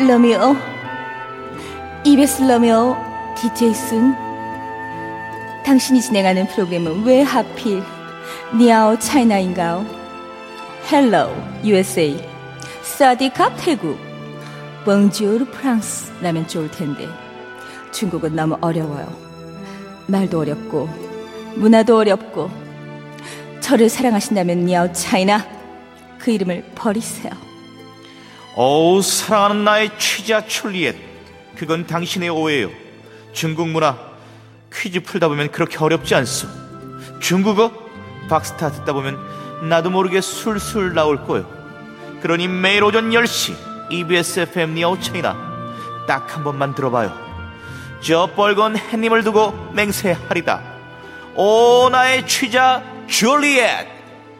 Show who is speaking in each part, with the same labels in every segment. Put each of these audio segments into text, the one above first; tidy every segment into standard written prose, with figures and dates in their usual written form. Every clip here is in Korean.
Speaker 1: 러미오 EBS 러미오 DJ 순 당신이 진행하는 프로그램은 왜 하필 니아오 차이나인가요? 헬로 USA 사디캅 태국 봉주르 프랑스라면 좋을 텐데 중국은 너무 어려워요. 말도 어렵고 문화도 어렵고 저를 사랑하신다면 니아오 차이나 그 이름을 버리세요.
Speaker 2: 어우, 사랑하는 나의 취자 줄리엣, 그건 당신의 오해요. 중국 문화 퀴즈 풀다 보면 그렇게 어렵지 않소. 중국어 박스타 듣다 보면 나도 모르게 술술 나올 거요. 그러니 매일 오전 10시 EBS FM 니아오 차이나 딱 한 번만 들어봐요. 저 빨간 햇님을 두고 맹세하리다. 오, 나의 취자 줄리엣.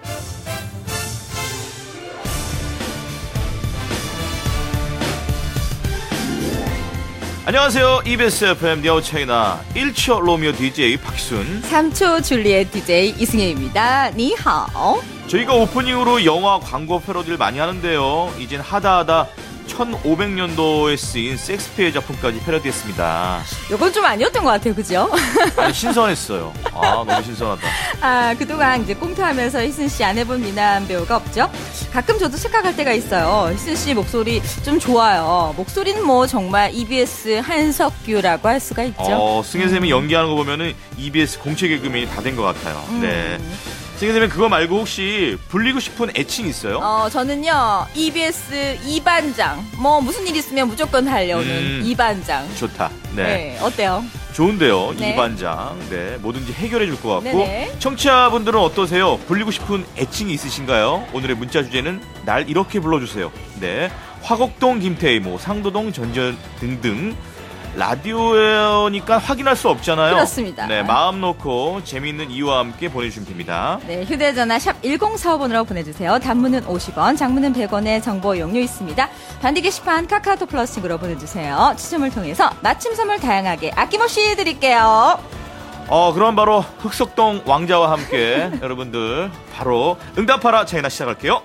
Speaker 2: 안녕하세요. EBS FM 니아오 차이나 1초 로미오 DJ 박순,
Speaker 1: 3초 줄리엣 DJ 이승혜입니다. 니하오.
Speaker 2: 저희가 오프닝으로 영화 광고 패러디를 많이 하는데요. 이젠 하다하다 1500년도에 쓰인 섹스피어의 작품까지 패러디했습니다.
Speaker 1: 이건 좀 아니었던 것 같아요, 그죠?
Speaker 2: 아니, 신선했어요. 아, 너무 신선하다.
Speaker 1: 아, 그동안 이제 꽁트하면서 희순 씨 안 해본 미남 배우가 없죠? 가끔 저도 착각할 때가 있어요. 희순 씨 목소리 좀 좋아요. 목소리는 뭐 정말 EBS 한석규라고 할 수가 있죠.
Speaker 2: 승혜쌤이 연기하는 거 보면은 EBS 공채 개그맨이 다 된 것 같아요. 네. 승혜쌤은 그거 말고 혹시 불리고 싶은 애칭 있어요?
Speaker 1: 저는요, EBS 이반장. 뭐 무슨 일 있으면 무조건 달려오는 이반장.
Speaker 2: 좋다. 네.
Speaker 1: 네, 어때요?
Speaker 2: 좋은데요.
Speaker 1: 네.
Speaker 2: 이반장. 네, 뭐든지 해결해 줄 것 같고.
Speaker 1: 네네.
Speaker 2: 청취자분들은 어떠세요? 불리고 싶은 애칭이 있으신가요? 오늘의 문자 주제는 날 이렇게 불러주세요. 네, 화곡동 김태희, 뭐 상도동 전전 등등. 라디오니까 확인할 수 없잖아요.
Speaker 1: 그렇습니다.
Speaker 2: 네, 마음 놓고 재미있는 이유와 함께 보내주시면 됩니다.
Speaker 1: 네, 휴대전화 샵 1045번으로 보내주세요. 단문은 50원, 장문은 100원의 정보 이용료 있습니다. 반디 게시판 카카오톡 플러스 친구로 보내주세요. 추첨을 통해서 맞춤 선물 다양하게 아낌없이 드릴게요.
Speaker 2: 그럼 바로 흑석동 왕자와 함께 여러분들 바로 응답하라 차이나 시작할게요.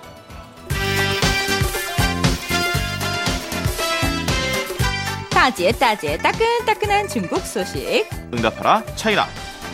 Speaker 1: 따지에 따끈따끈한 중국 소식.
Speaker 2: 응답하라 차이나.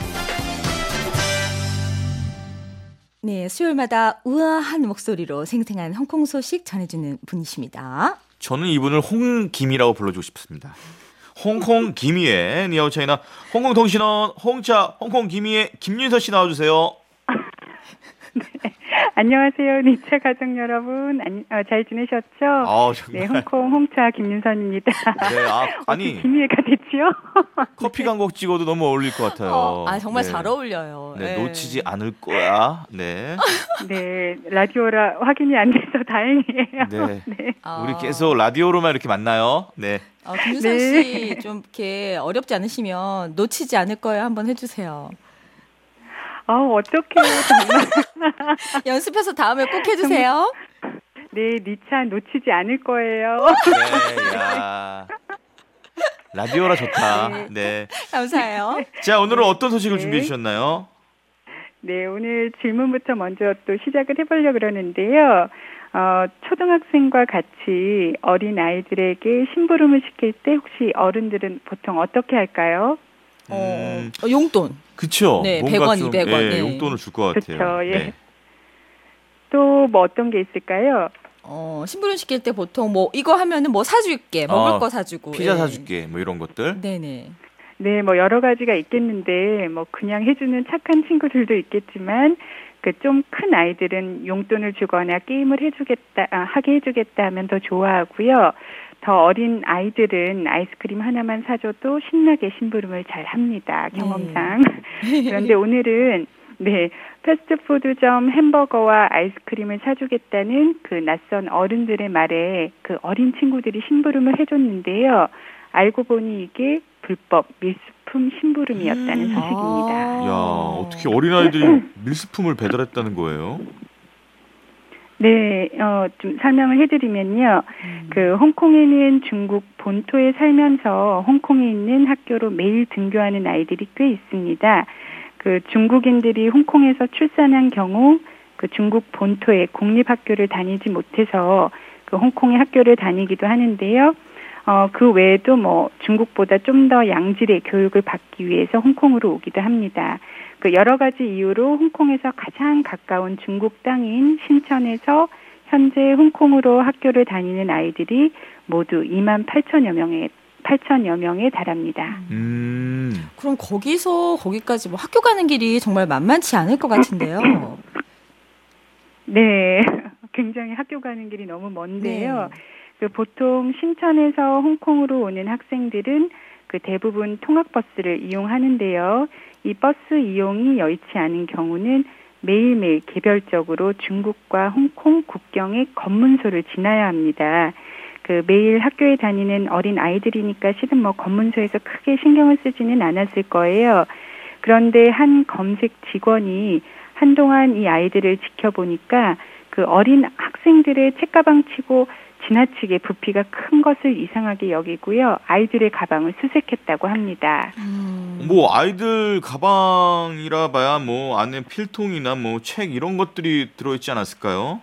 Speaker 1: 네, 수요일마다 우아한 목소리로 생생한 홍콩 소식 전해주는 분이십니다.
Speaker 2: 저는 이분을 홍김이라고 불러주고 싶습니다. 홍콩 김이의 니아오 차이나. 홍콩 통신원 홍차 홍콩 김이의 김윤서 씨 나와주세요.
Speaker 3: 네. 안녕하세요. 니차 가족 여러분. 잘 지내셨죠? 네, 홍콩 홍차 김윤선입니다.
Speaker 2: 네, 아니
Speaker 3: 김희애가 됐지요?
Speaker 2: 커피 광고 찍어도 너무 어울릴 것 같아요.
Speaker 1: 정말
Speaker 2: 네.
Speaker 1: 잘 어울려요.
Speaker 2: 네,
Speaker 1: 네.
Speaker 2: 놓치지 않을 거야. 네.
Speaker 3: 네, 라디오라 확인이 안 돼서 다행이에요.
Speaker 2: 네.
Speaker 3: 네.
Speaker 2: 우리 계속 라디오로만 이렇게 만나요. 네.
Speaker 1: 김윤선 씨 좀 이렇게 어렵지 않으시면 놓치지 않을 거예요. 한번 해주세요.
Speaker 3: 어떡해요, 정말.
Speaker 1: 연습해서 다음에 꼭 해주세요.
Speaker 3: 네, 니차 놓치지 않을 거예요.
Speaker 2: 네, 야. 라디오라 좋다. 네.
Speaker 1: 감사해요.
Speaker 2: 자, 오늘은 어떤 소식을
Speaker 3: 네.
Speaker 2: 준비해 주셨나요?
Speaker 3: 네, 오늘 질문부터 먼저 또 시작을 해보려고 그러는데요. 초등학생과 같이 어린 아이들에게 심부름을 시킬 때 혹시 어른들은 보통 어떻게 할까요?
Speaker 1: 용돈.
Speaker 2: 그쵸.
Speaker 1: 네,
Speaker 2: 뭔가
Speaker 1: 100원,
Speaker 2: 좀,
Speaker 1: 200원.
Speaker 2: 예,
Speaker 1: 네.
Speaker 2: 용돈을 줄 것 같아요.
Speaker 3: 그렇죠. 예.
Speaker 2: 네.
Speaker 3: 또 뭐 어떤 게 있을까요?
Speaker 1: 심부름 시킬 때 보통 뭐 이거 하면은 뭐 사줄게, 먹을 거 사주고.
Speaker 2: 피자
Speaker 1: 예.
Speaker 2: 사줄게, 뭐 이런 것들.
Speaker 1: 네네.
Speaker 3: 네, 뭐 여러 가지가 있겠는데 뭐 그냥 해주는 착한 친구들도 있겠지만 그 좀 큰 아이들은 용돈을 주거나 게임을 하게 해주겠다 하면 더 좋아하고요. 더 어린 아이들은 아이스크림 하나만 사줘도 신나게 심부름을 잘 합니다. 경험상. 그런데 오늘은 네, 패스트푸드점 햄버거와 아이스크림을 사주겠다는 그 낯선 어른들의 말에 그 어린 친구들이 심부름을 해줬는데요. 알고 보니 이게 불법 밀수품 심부름이었다는 소식입니다.
Speaker 2: 야, 어떻게 어린아이들이 밀수품을 배달했다는 거예요?
Speaker 3: 네, 좀 설명을 해드리면요. 그 홍콩에는 중국 본토에 살면서 홍콩에 있는 학교로 매일 등교하는 아이들이 꽤 있습니다. 그 중국인들이 홍콩에서 출산한 경우 그 중국 본토의 공립학교를 다니지 못해서 그 홍콩의 학교를 다니기도 하는데요. 그 외에도 뭐 중국보다 좀 더 양질의 교육을 받기 위해서 홍콩으로 오기도 합니다. 그 여러 가지 이유로 홍콩에서 가장 가까운 중국 땅인 신천에서 현재 홍콩으로 학교를 다니는 아이들이 모두 28,000여 명에 달합니다.
Speaker 1: 그럼 거기서 거기까지 뭐 학교 가는 길이 정말 만만치 않을 것 같은데요.
Speaker 3: 네, 굉장히 학교 가는 길이 너무 먼데요.
Speaker 1: 네.
Speaker 3: 그 보통 신천에서 홍콩으로 오는 학생들은 그 대부분 통학버스를 이용하는데요. 이 버스 이용이 여의치 않은 경우는 매일매일 개별적으로 중국과 홍콩 국경의 검문소를 지나야 합니다. 그 매일 학교에 다니는 어린 아이들이니까 실은 뭐 검문소에서 크게 신경을 쓰지는 않았을 거예요. 그런데 한 검색 직원이 한동안 이 아이들을 지켜보니까 그 어린 학생들의 책가방 치고 지나치게 부피가 큰 것을 이상하게 여기고요. 아이들의 가방을 수색했다고 합니다.
Speaker 2: 뭐 아이들 가방이라 봐야 뭐 안에 필통이나 뭐 책 이런 것들이 들어있지 않았을까요?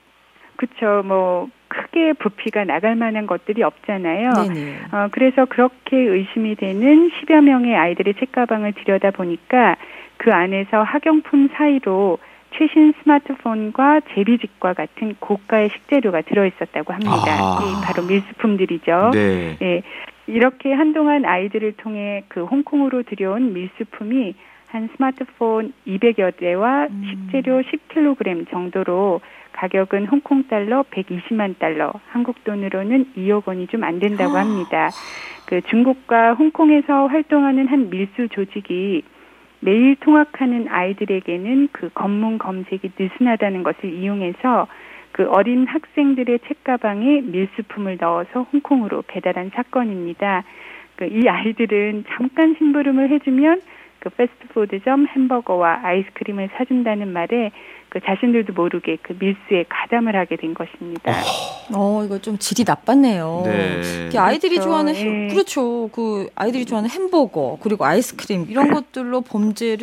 Speaker 3: 그렇죠. 뭐 크게 부피가 나갈 만한 것들이 없잖아요.
Speaker 1: 네네.
Speaker 3: 그래서 그렇게 의심이 되는 10여 명의 아이들의 책가방을 들여다보니까 그 안에서 학용품 사이로 최신 스마트폰과 제비직과 같은 고가의 식재료가 들어있었다고 합니다. 이 바로 밀수품들이죠.
Speaker 2: 네.
Speaker 3: 네. 이렇게 한동안 아이들을 통해 그 홍콩으로 들여온 밀수품이 한 스마트폰 200여 대와 식재료 10kg 정도로 가격은 홍콩 달러 120만 달러, 한국 돈으로는 2억 원이 좀 안 된다고 합니다. 그 중국과 홍콩에서 활동하는 한 밀수 조직이 매일 통학하는 아이들에게는 그 검문 검색이 느슨하다는 것을 이용해서 그 어린 학생들의 책가방에 밀수품을 넣어서 홍콩으로 배달한 사건입니다. 그 이 아이들은 잠깐 심부름을 해주면 그 패스트푸드점 햄버거와 아이스크림을 사준다는 말에 그 자신들도 모르게 그 밀수에 가담을 하게 된 것입니다.
Speaker 1: 이거 좀 질이 나빴네요.
Speaker 2: 네.
Speaker 1: 아이들이
Speaker 3: 그렇죠.
Speaker 1: 좋아하는
Speaker 3: 예.
Speaker 1: 그렇죠. 그 아이들이 좋아하는 햄버거 그리고 아이스크림 이런 것들로 범죄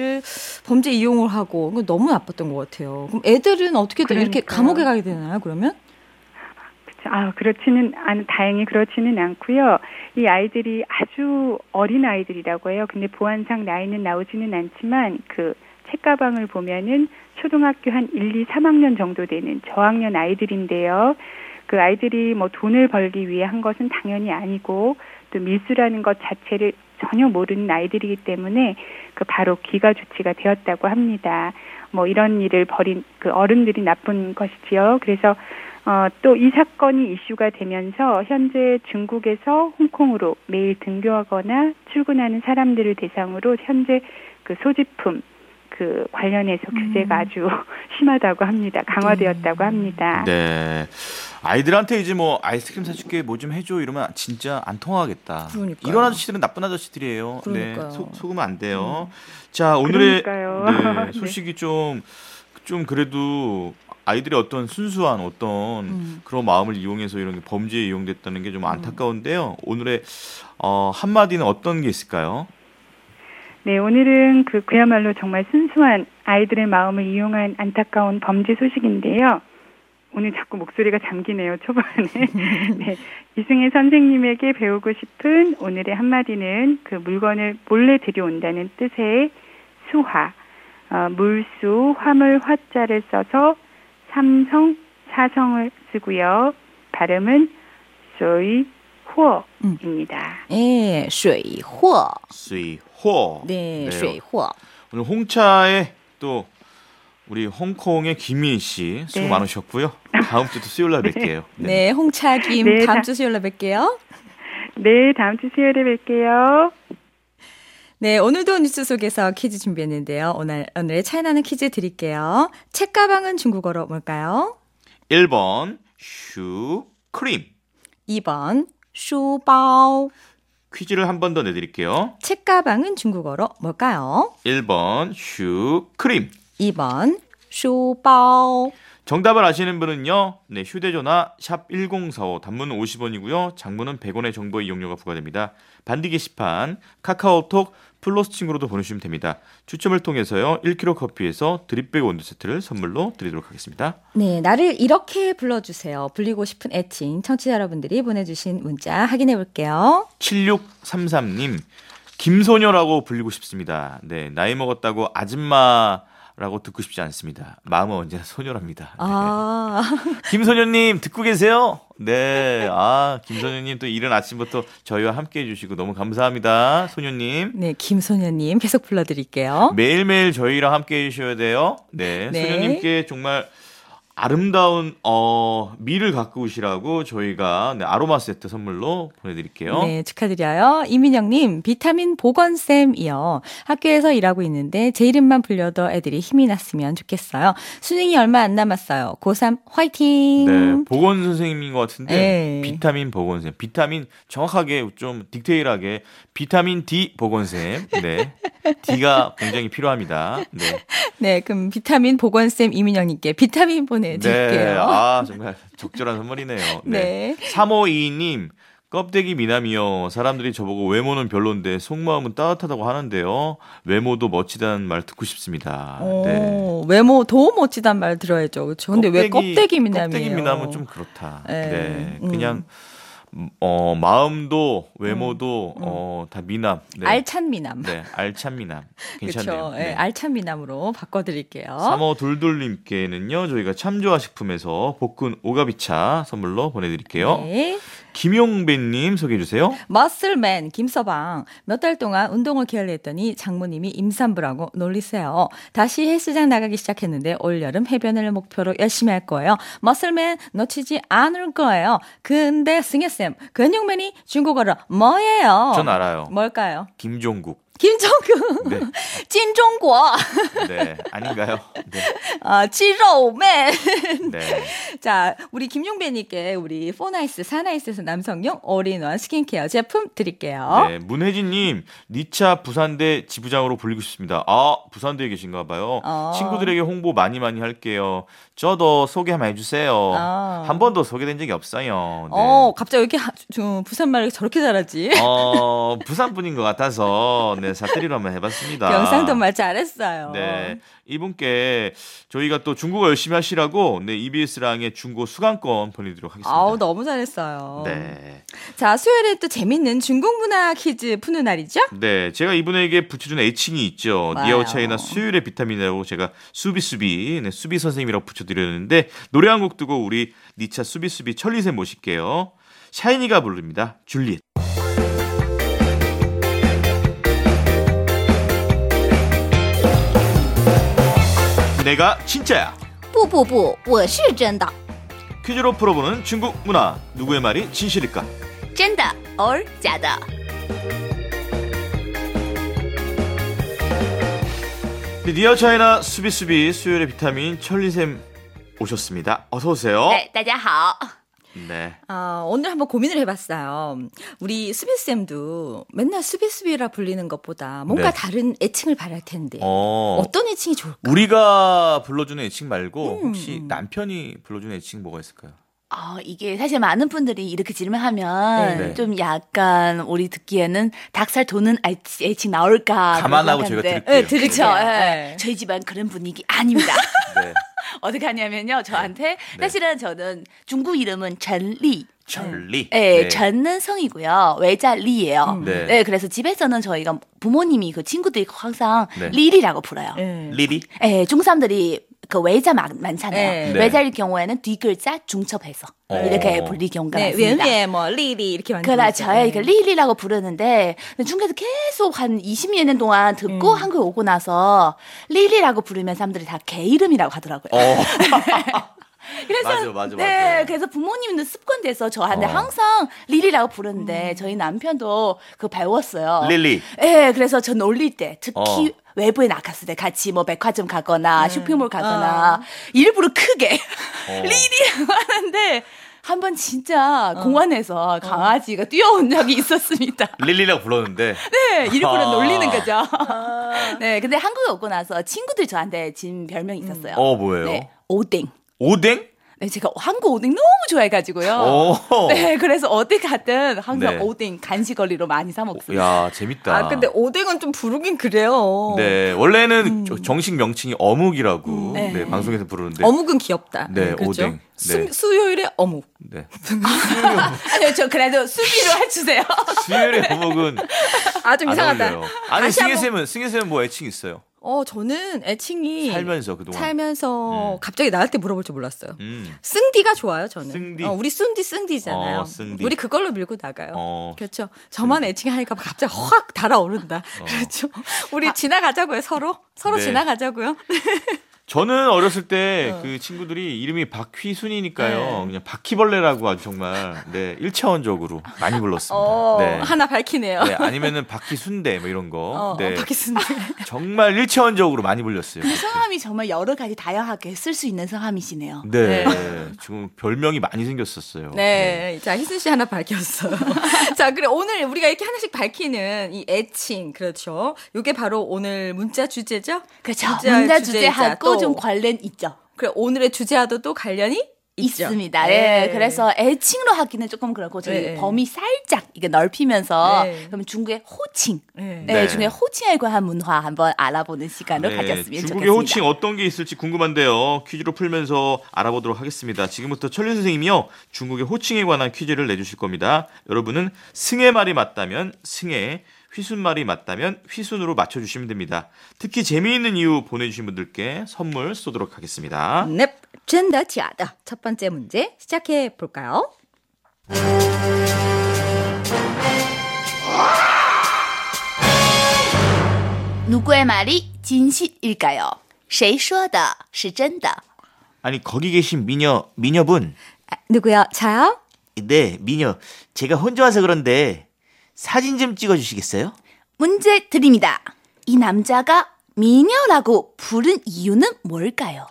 Speaker 1: 이용을 하고 이거 너무 나빴던 것 같아요. 그럼 애들은 어떻게 이렇게
Speaker 3: 그러니까요.
Speaker 1: 감옥에 가게 되나요? 그러면?
Speaker 3: 다행히 그렇지는 않고요. 이 아이들이 아주 어린 아이들이라고 해요. 근데 보안상 나이는 나오지는 않지만 그 책가방을 보면은 초등학교 한 1, 2, 3학년 정도 되는 저학년 아이들인데요. 그 아이들이 뭐 돈을 벌기 위해 한 것은 당연히 아니고 또 밀수라는 것 자체를 전혀 모르는 아이들이기 때문에 그 바로 귀가 조치가 되었다고 합니다. 뭐 이런 일을 벌인 그 어른들이 나쁜 것이지요. 그래서 또 이 사건이 이슈가 되면서 현재 중국에서 홍콩으로 매일 등교하거나 출근하는 사람들을 대상으로 현재 그 소지품 그 관련해서 규제가 아주 심하다고 합니다. 강화되었다고 합니다.
Speaker 2: 네. 아이들한테 이제 뭐 아이스크림 사줄게 뭐 좀 해줘 이러면 진짜 안 통하겠다.
Speaker 1: 그러니까요.
Speaker 2: 이런 아저씨들은 나쁜 아저씨들이에요.
Speaker 1: 그러니까요.
Speaker 2: 네. 속으면 안 돼요. 자, 오늘의
Speaker 3: 그러니까요.
Speaker 2: 네, 소식이 좀 그래도 아이들의 어떤 순수한 어떤 그런 마음을 이용해서 이런 게 범죄에 이용됐다는 게 좀 안타까운데요. 오늘의 한마디는 어떤 게 있을까요?
Speaker 3: 네, 오늘은 그야말로 정말 순수한 아이들의 마음을 이용한 안타까운 범죄 소식인데요. 오늘 자꾸 목소리가 잠기네요, 초반에. 네, 이승혜 선생님에게 배우고 싶은 오늘의 한마디는 그 물건을 몰래 들여온다는 뜻의 수화, 물수, 화물 화자를 써서 삼성, 사성을 쓰고요. 발음은 수이호입니다.
Speaker 1: 예, 水货.
Speaker 2: 수이호.
Speaker 1: 네,
Speaker 2: 네.
Speaker 1: 水货.
Speaker 2: 오늘 홍차에 또 우리 홍콩의 김미희 씨 수고
Speaker 3: 네.
Speaker 2: 많으셨고요. 다음 주도 수요일 날 뵐게요.
Speaker 1: 네, 홍차김
Speaker 3: 네,
Speaker 1: 다음 주 수요일에 뵐게요.
Speaker 3: 네, 다음 주 수요일에 뵐게요.
Speaker 1: 네, 오늘도 뉴스 속에서 퀴즈 준비했는데요. 오늘의 차이나는 퀴즈 드릴게요. 책가방은 중국어로 뭘까요?
Speaker 2: 1번 슈크림.
Speaker 1: 2번 书包.
Speaker 2: 퀴즈를 한 번 더 내드릴게요.
Speaker 1: 책가방은 중국어로 뭘까요?
Speaker 2: 1번 슈크림.
Speaker 1: 2번 书包.
Speaker 2: 정답을 아시는 분은요. 네, 휴대전화 샵 1045 단문은 50원이고요. 장문은 100원의 정보 이용료가 부과됩니다. 반디 게시판 카카오톡 플러스 친구로도 보내주시면 됩니다. 추첨을 통해서요. 1kg 커피에서 드립백 원두 세트를 선물로 드리도록 하겠습니다.
Speaker 1: 네, 나를 이렇게 불러주세요. 불리고 싶은 애칭 청취자 여러분들이 보내주신 문자 확인해 볼게요.
Speaker 2: 7633님 김소녀라고 불리고 싶습니다. 네, 나이 먹었다고 아줌마라고 듣고 싶지 않습니다. 마음은 언제나 소녀랍니다. 네.
Speaker 1: 아,
Speaker 2: 김소녀님 듣고 계세요? 네, 김소녀님 또 이른 아침부터 저희와 함께 해주시고 너무 감사합니다. 소녀님.
Speaker 1: 네, 김소녀님 계속 불러드릴게요.
Speaker 2: 매일매일 저희랑 함께 해주셔야 돼요. 네,
Speaker 1: 네.
Speaker 2: 소녀님께 정말 아름다운 미를 가꾸시라고 저희가 아로마 세트 선물로 보내드릴게요.
Speaker 1: 네, 축하드려요. 이민영님, 비타민 보건쌤이요. 학교에서 일하고 있는데 제 이름만 불려도 애들이 힘이 났으면 좋겠어요. 수능이 얼마 안 남았어요. 고3 화이팅!
Speaker 2: 네, 보건 선생님인 것 같은데
Speaker 1: 네.
Speaker 2: 비타민 보건쌤, 비타민 정확하게 좀 디테일하게 비타민 D 보건쌤, 네, D가 굉장히 필요합니다. 네,
Speaker 1: 네, 그럼 비타민 보건쌤 이민영님께 비타민 보내드릴게요.
Speaker 2: 네, 정말 적절한 선물이네요.
Speaker 1: 네.
Speaker 2: 3522님. 껍데기 미남이요. 사람들이 저보고 외모는 별론데 속마음은 따뜻하다고 하는데요. 외모도 멋지다는 말 듣고 싶습니다. 네.
Speaker 1: 외모 더 멋지단 말 들어야죠. 그렇죠. 근데 왜 껍데기 미남이에요?
Speaker 2: 껍데기 미남은 좀 그렇다.
Speaker 1: 네.
Speaker 2: 그냥 마음도 외모도 다 미남. 네.
Speaker 1: 알찬 미남.
Speaker 2: 네, 알찬 미남. 괜찮네요.
Speaker 1: 그렇죠.
Speaker 2: 네.
Speaker 1: 네, 알찬 미남으로 바꿔드릴게요.
Speaker 2: 3522님께는요. 저희가 참조화식품에서 볶은 오가비차 선물로 보내드릴게요.
Speaker 1: 네.
Speaker 2: 김용배님 소개해 주세요.
Speaker 1: 머슬맨 김서방 몇 달 동안 운동을 게을리했더니 장모님이 임산부라고 놀리세요. 다시 헬스장 나가기 시작했는데 올여름 해변을 목표로 열심히 할 거예요. 머슬맨 놓치지 않을 거예요. 근데 승혜쌤 근육맨이 중국어로 뭐예요?
Speaker 2: 전 알아요.
Speaker 1: 뭘까요?
Speaker 2: 김종국.
Speaker 1: 김종국.
Speaker 2: 네.
Speaker 1: 찐종국.
Speaker 2: 네, 아닌가요? 네.
Speaker 1: 치로맨.
Speaker 2: 네.
Speaker 1: 자, 우리 김용배님께 우리 포나이스, 사나이스에서 남성용 올인원 스킨케어 제품 드릴게요.
Speaker 2: 네, 문혜진님, 니차 부산대 지부장으로 불리고 싶습니다. 부산대에 계신가 봐요. 친구들에게 홍보 많이 할게요. 저도 소개 한번 해주세요. 한 번도 소개된 적이 없어요. 네.
Speaker 1: 갑자기 왜 이렇게 부산말을 저렇게 잘하지?
Speaker 2: 부산 분인 것 같아서 네, 사투리로 한번 해봤습니다.
Speaker 1: 경상도 말 잘했어요.
Speaker 2: 네, 이분께 저희가 또 중국어 열심히 하시라고 네, EBS랑의 중고 수강권 보내드리도록 하겠습니다.
Speaker 1: 너무 잘했어요.
Speaker 2: 네.
Speaker 1: 자, 수요일에 또 재밌는 중국 문화 퀴즈 푸는 날이죠?
Speaker 2: 네, 제가 이분에게 붙여준 애칭이 있죠. 니아오차이나 수요일의 비타민이라고 제가 수비수비, 네, 수비 선생님이라고 붙여드렸는데 노래 한 곡 두고 우리 니차 수비수비 천리쌤 모실게요. 샤이니가 부릅니다. 줄리엣. 내가 진짜야.
Speaker 4: 不不不，我是真的，
Speaker 2: 퀴즈로 풀어보는 중국 문화. 누구의 말이 진실일까?
Speaker 4: 真的 or 假的。
Speaker 2: 니아오차이나 수비수비 수요일의 비타민 천리쌤 오셨습니다. 어서 오세요.
Speaker 4: 哎，大家好。
Speaker 2: 네.
Speaker 1: 오늘 한번 고민을 해봤어요. 우리 수비쌤도 맨날 수비수비라 불리는 것보다 뭔가
Speaker 2: 네.
Speaker 1: 다른 애칭을 바랄 텐데 어떤 애칭이 좋을까?
Speaker 2: 우리가 불러주는 애칭 말고 혹시 남편이 불러주는 애칭 뭐가 있을까요?
Speaker 4: 이게 사실 많은 분들이 이렇게 질문하면
Speaker 2: 네.
Speaker 4: 좀 약간 우리 듣기에는 닭살 도는 애칭 나올까
Speaker 2: 감안하고
Speaker 4: 그런
Speaker 2: 저희가
Speaker 4: 생각하는데.
Speaker 2: 드릴게요.
Speaker 4: 그렇죠.
Speaker 1: 네.
Speaker 4: 네. 저희 집안 그런 분위기 아닙니다.
Speaker 2: 네.
Speaker 4: 어떻게 하냐면요. 저한테 사실은 저는 중국 이름은 전리.
Speaker 2: 천리.
Speaker 4: 네, 전은 성이고요. 외자 리예요.
Speaker 2: 네.
Speaker 4: 네, 그래서 집에서는 저희가 부모님이 그 친구들이 항상
Speaker 2: 네.
Speaker 4: 리리라고 불러요.
Speaker 2: 리리?
Speaker 4: 네, 중삼들이 그 외자 많잖아요.
Speaker 1: 네.
Speaker 4: 외자일 경우에는 뒷글자 중첩해서 이렇게 불릴 경우가 많습니다.
Speaker 1: 위에 뭐 리리 이렇게 많이
Speaker 4: 그렇죠.
Speaker 1: 부르죠.
Speaker 4: 이게 리리라고 부르는데 중국에서 계속 한 20년 동안 듣고 한국에 오고 나서 리리라고 부르면 사람들이 다 개 이름이라고 하더라고요. 그래서
Speaker 2: 맞아.
Speaker 4: 네, 그래서 부모님도 습관돼서 저한테 항상 리리라고 부르는데 저희 남편도 그거 배웠어요.
Speaker 2: 릴리.
Speaker 4: 네, 그래서 저 놀릴 때 특히 외부에 나갔을 때 같이 뭐 백화점 가거나 쇼핑몰 가거나 일부러 크게 리리라고 하는데 한 번 진짜 공원에서 강아지가 뛰어온 적이 있었습니다.
Speaker 2: 릴리라고 불렀는데.
Speaker 4: 네, 일부러 놀리는 거죠. 네, 근데 한국에 오고 나서 친구들이 저한테 진 별명이 있었어요.
Speaker 2: 뭐예요?
Speaker 4: 네, 오땡.
Speaker 2: 오뎅?
Speaker 4: 네, 제가 한국 오뎅 너무 좋아해가지고요.
Speaker 2: 오.
Speaker 4: 네, 그래서 어디 가든 항상
Speaker 2: 네.
Speaker 4: 오뎅 간식거리로 많이 사 먹습니다.
Speaker 2: 야, 재밌다.
Speaker 1: 아, 근데 오뎅은 좀 부르긴 그래요.
Speaker 2: 네, 원래는 정식 명칭이 어묵이라고
Speaker 4: 네.
Speaker 2: 네, 방송에서 부르는데.
Speaker 1: 어묵은 귀엽다.
Speaker 2: 네,
Speaker 1: 그렇죠?
Speaker 2: 오뎅. 네.
Speaker 1: 수요일에 어묵.
Speaker 2: 네.
Speaker 4: 아니요, 저 그래도 수비로 해주세요.
Speaker 2: 수요일에 어묵은
Speaker 1: 아, 좀
Speaker 2: 안
Speaker 1: 이상하다.
Speaker 2: 어울려요. 아니,
Speaker 1: 다시 한번-
Speaker 2: 승혜쌤은 뭐 애칭 있어요?
Speaker 1: 저는 애칭이
Speaker 2: 살면서 그동안.
Speaker 1: 살면서 갑자기 나한테 물어볼 줄 몰랐어요.
Speaker 2: 음.
Speaker 1: 승디가 좋아요, 저는.
Speaker 2: 승디.
Speaker 1: 우리 승디잖아요.
Speaker 2: 승디.
Speaker 1: 우리 그걸로 밀고 나가요.
Speaker 2: 어.
Speaker 1: 그렇죠. 저만 애칭하니까 갑자기 확 달아오른다. 그렇죠. 우리 지나가자고요, 서로. 서로
Speaker 2: 네.
Speaker 1: 지나가자고요.
Speaker 2: 저는 어렸을 때 그 친구들이 이름이 박휘순이니까요.
Speaker 1: 네.
Speaker 2: 그냥 바퀴벌레라고 아주 정말 네, 1차원적으로 많이 불렀습니다. 네.
Speaker 1: 하나 밝히네요.
Speaker 2: 네, 아니면은 바퀴순대 뭐 이런 거. 네.
Speaker 1: 바퀴순대.
Speaker 2: 정말 1차원적으로 많이 불렸어요.
Speaker 4: 성함이 정말 여러 가지 다양하게 쓸 수 있는 성함이시네요.
Speaker 2: 네. 지금 별명이 많이 생겼었어요.
Speaker 1: 네. 자, 희순 씨 하나 밝혔어요. 자, 그래 오늘 우리가 이렇게 하나씩 밝히는 이 애칭, 그렇죠. 이게 바로 오늘 문자 주제죠?
Speaker 4: 그렇죠.
Speaker 1: 문자
Speaker 4: 문자
Speaker 1: 주제이자
Speaker 4: 주제하고
Speaker 1: 또
Speaker 4: 좀 관련 있죠.
Speaker 1: 그래 오늘의 주제와도 또 관련이 있죠.
Speaker 4: 있습니다. 네. 그래서 애칭으로 하기는 조금 그렇고 저희
Speaker 1: 네.
Speaker 4: 범위 살짝 이게 넓히면서
Speaker 1: 네.
Speaker 4: 그러면 중국의 호칭,
Speaker 1: 네.
Speaker 4: 네, 중국의 호칭에 관한 문화 한번 알아보는 시간을
Speaker 2: 네,
Speaker 4: 가졌으면
Speaker 2: 중국의
Speaker 4: 좋겠습니다.
Speaker 2: 호칭 어떤 게 있을지 궁금한데요. 퀴즈로 풀면서 알아보도록 하겠습니다. 지금부터 천린 선생님이요. 중국의 호칭에 관한 퀴즈를 내주실 겁니다. 여러분은 승의 말이 맞다면 승의, 휘순 말이 맞다면 휘순으로 맞춰주시면 됩니다. 특히 재미있는 이유 보내주신 분들께 선물 쏘도록 하겠습니다.
Speaker 1: 넵, 真的假的. 첫 번째 문제 시작해 볼까요?
Speaker 4: 누구의 말이 진실일까요? 谁说的是真的?
Speaker 2: 아니 거기 계신 미녀분.
Speaker 1: 누구요? 저요?
Speaker 2: 네, 미녀. 제가 혼자 와서 그런데 사진 좀 찍어주시겠어요?
Speaker 4: 문제 드립니다. 이 남자가 미녀라고 부른 이유는 뭘까요?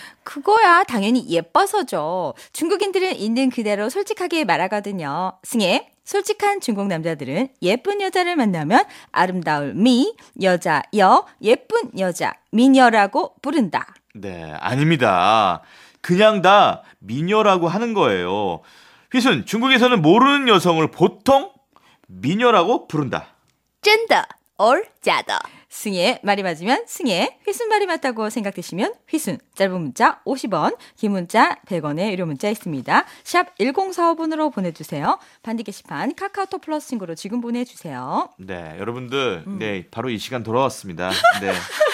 Speaker 1: 그거야 당연히 예뻐서죠. 중국인들은 있는 그대로 솔직하게 말하거든요. 승혜, 솔직한 중국 남자들은 예쁜 여자를 만나면 아름다울 미, 여자 여, 예쁜 여자 미녀라고 부른다.
Speaker 2: 네, 아닙니다. 그냥 다 미녀라고 하는 거예요. 휘순, 중국에서는 모르는 여성을 보통 미녀라고 부른다.
Speaker 4: 真的 or 假的?
Speaker 1: 승혜 말이 맞으면 승혜, 휘순 말이 맞다고 생각되시면 휘순. 짧은 문자 50원, 긴 문자 100원의 유료 문자 있습니다. 샵 1045번으로 보내주세요. 반디 게시판 카카오톡 플러스 친구로 지금 보내주세요.
Speaker 2: 네, 여러분들, 네, 바로 이 시간 돌아왔습니다. 네.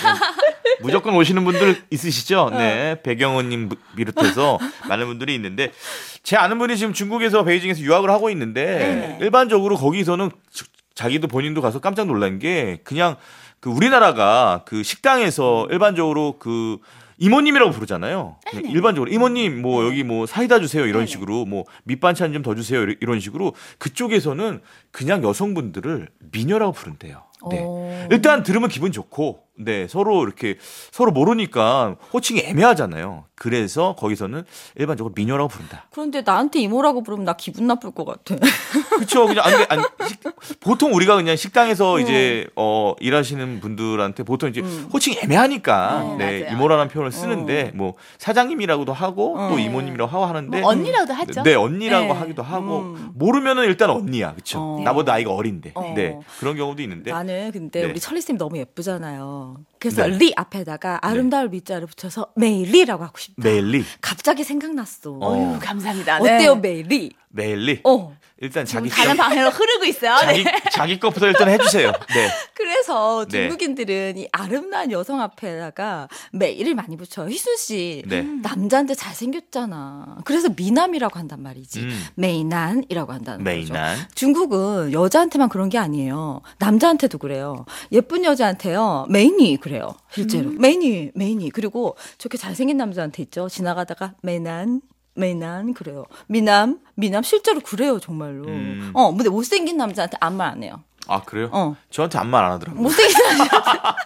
Speaker 2: 무조건 오시는 분들 있으시죠? 네, 배경원님 비롯해서 많은 분들이 있는데, 제 아는 분이 지금 중국에서 베이징에서 유학을 하고 있는데, 일반적으로 거기서는 자기도 본인도 가서 깜짝 놀란 게, 그냥 그 우리나라가 그 식당에서 일반적으로 그 이모님이라고 부르잖아요. 일반적으로 이모님 뭐 여기 뭐 사이다 주세요 이런 식으로 뭐 밑반찬 좀 더 주세요 이런 식으로 그쪽에서는 그냥 여성분들을 미녀라고 부른대요. 네. 일단 들으면 기분 좋고 네, 서로 이렇게 서로 모르니까 호칭이 애매하잖아요. 그래서 거기서는 일반적으로 미녀라고 부른다.
Speaker 1: 그런데 나한테 이모라고 부르면 나 기분 나쁠 것 같아.
Speaker 2: 그렇죠. 그냥 보통 우리가 그냥 식당에서 이제 일하시는 분들한테 보통 이제 호칭이 애매하니까 네,
Speaker 4: 맞아요.
Speaker 2: 이모라는 표현을 쓰는데 뭐 사장님이라고도 하고 또 이모님이라고 하고 하는데
Speaker 4: 뭐 언니라고도 하죠.
Speaker 2: 네, 언니라고
Speaker 4: 네.
Speaker 2: 하기도 하고 모르면은 일단 언니야. 그렇죠. 나보다 나이가 어린데. 네. 그런 경우도 있는데.
Speaker 1: 나는 근데
Speaker 2: 네.
Speaker 1: 우리 철리쌤 너무 예쁘잖아요. 그래서
Speaker 2: 네.
Speaker 1: 리 앞에다가 아름다울 미자를 붙여서 메일리라고 하고 싶다.
Speaker 2: 메일리.
Speaker 1: 갑자기 생각났어.
Speaker 4: 어휴, 감사합니다.
Speaker 1: 어때요,
Speaker 4: 네.
Speaker 1: 메일리?
Speaker 2: 메일리.
Speaker 1: 지금
Speaker 2: 일단 자기
Speaker 4: 다른 방향으로 흐르고 있어요. 네.
Speaker 2: 자기 것부터 일단 해주세요. 네.
Speaker 1: 그래서
Speaker 2: 네.
Speaker 1: 중국인들은 이 아름다운 여성 앞에다가 메일을 많이 붙여요. 희순 씨,
Speaker 2: 네.
Speaker 1: 남자인데 잘생겼잖아. 그래서 미남이라고 한단 말이지. 메이난이라고 한다는 거죠.
Speaker 2: 메이난.
Speaker 1: 중국은 여자한테만 그런 게 아니에요. 남자한테도 그래요. 예쁜 여자한테요. 메이니 그래요. 실제로. 메이니. 그리고 저렇게 잘생긴 남자한테 있죠. 지나가다가 메이난 그래요. 미남 실제로 그래요, 정말로. 근데 못생긴 남자한테 아무 말 안 해요.
Speaker 2: 아, 그래요? 저한테 아무 말 안 하더라고요.
Speaker 1: 못생긴 남자,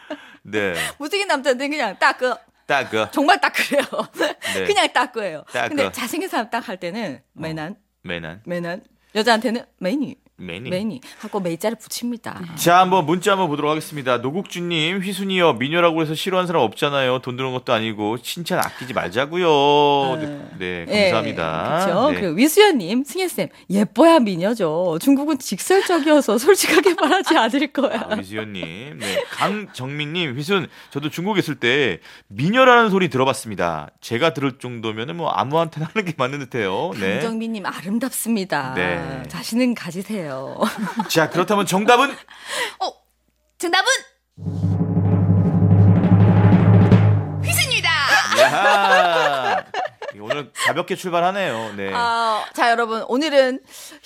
Speaker 2: 네.
Speaker 1: 못생긴 남자한테 그냥 딱
Speaker 2: 딱 그.
Speaker 1: 정말 딱 그래요.
Speaker 2: 네.
Speaker 1: 그냥 딱 그예요.
Speaker 2: 딱
Speaker 1: 근데
Speaker 2: 그.
Speaker 1: 잘생긴 사람 딱 할 때는 메이난.
Speaker 2: 메이난.
Speaker 1: 여자한테는 메이니. 매니 하고 매자를 붙입니다.
Speaker 2: 자, 한번 문자 한번 보도록 하겠습니다. 노국주님, 휘순이요. 미녀라고 해서 싫어하는 사람 없잖아요. 돈 드는 것도 아니고 칭찬 아끼지 말자고요. 네, 감사합니다.
Speaker 1: 그렇죠.
Speaker 2: 네.
Speaker 1: 그리고 위수연님, 승혜쌤 예뻐야 미녀죠. 중국은 직설적이어서 솔직하게 말하지 않을 거야.
Speaker 2: 위수연님, 네. 강정민님, 휘순, 저도 중국에 있을 때 미녀라는 소리 들어봤습니다. 제가 들을 정도면은 뭐 아무한테나 하는 게 맞는 듯해요. 네.
Speaker 1: 강정민님 아름답습니다.
Speaker 2: 네.
Speaker 1: 자신은 가지세요.
Speaker 2: 자, 그렇다면 정답은?
Speaker 4: 정답은 휘순입니다.
Speaker 2: 야하. 오늘 가볍게 출발하네요. 네.
Speaker 1: 자, 여러분, 오늘은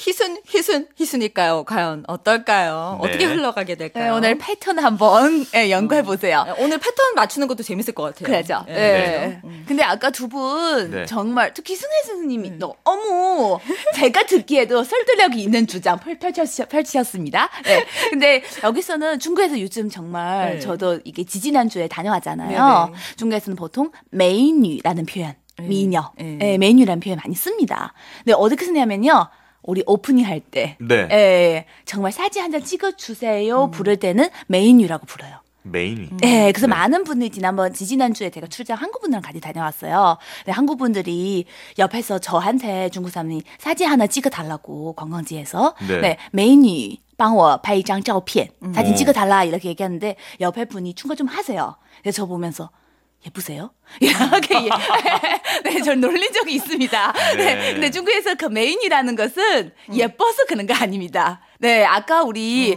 Speaker 1: 희순일까요? 과연 어떨까요?
Speaker 2: 네.
Speaker 1: 어떻게 흘러가게 될까요?
Speaker 4: 네, 오늘 패턴 한번 연구해 보세요.
Speaker 1: 오늘 패턴 맞추는 것도 재밌을 것 같아요.
Speaker 4: 그렇죠.
Speaker 1: 네.
Speaker 4: 네. 근데 아까 두 분
Speaker 2: 네.
Speaker 4: 정말 특히 승혜 선생님이 너무 제가 듣기에도 설득력이 있는 주장 펼치셨습니다. 네. 근데 여기서는 중국에서 요즘 정말
Speaker 1: 네.
Speaker 4: 저도 이게 지지난주에 다녀왔잖아요.
Speaker 1: 네네.
Speaker 4: 중국에서는 보통 메이뉴라는 표현, 미녀,
Speaker 1: 네.
Speaker 4: 네, 메이뉴라는 표현 많이 씁니다. 근데 어떻게 쓰냐면요. 우리 오프닝 할 때
Speaker 2: 네.
Speaker 4: 정말 사진 한 장 찍어주세요 부를 때는 메이뉴라고 불러요.
Speaker 2: 메인이.
Speaker 4: 네, 그래서
Speaker 2: 네.
Speaker 4: 많은 분들이 지지난주에 제가 출장 한국 분들랑 같이 다녀왔어요. 근데 한국 분들이 옆에서 저한테 중국 사람이 사진 하나 찍어달라고 관광지에서
Speaker 2: 네.
Speaker 4: 네, 메이뉴 帮我拍一张照片 사진
Speaker 2: 오.
Speaker 4: 찍어달라 이렇게 얘기하는데 옆에 분이 충고 좀 하세요. 그래서 저 보면서 예쁘세요? 이렇게 네, 저 놀린 적이 있습니다.
Speaker 2: 네.
Speaker 4: 네. 근데 중국에서 그 메인이라는 것은 예뻐서 그런 거 아닙니다. 네, 아까 우리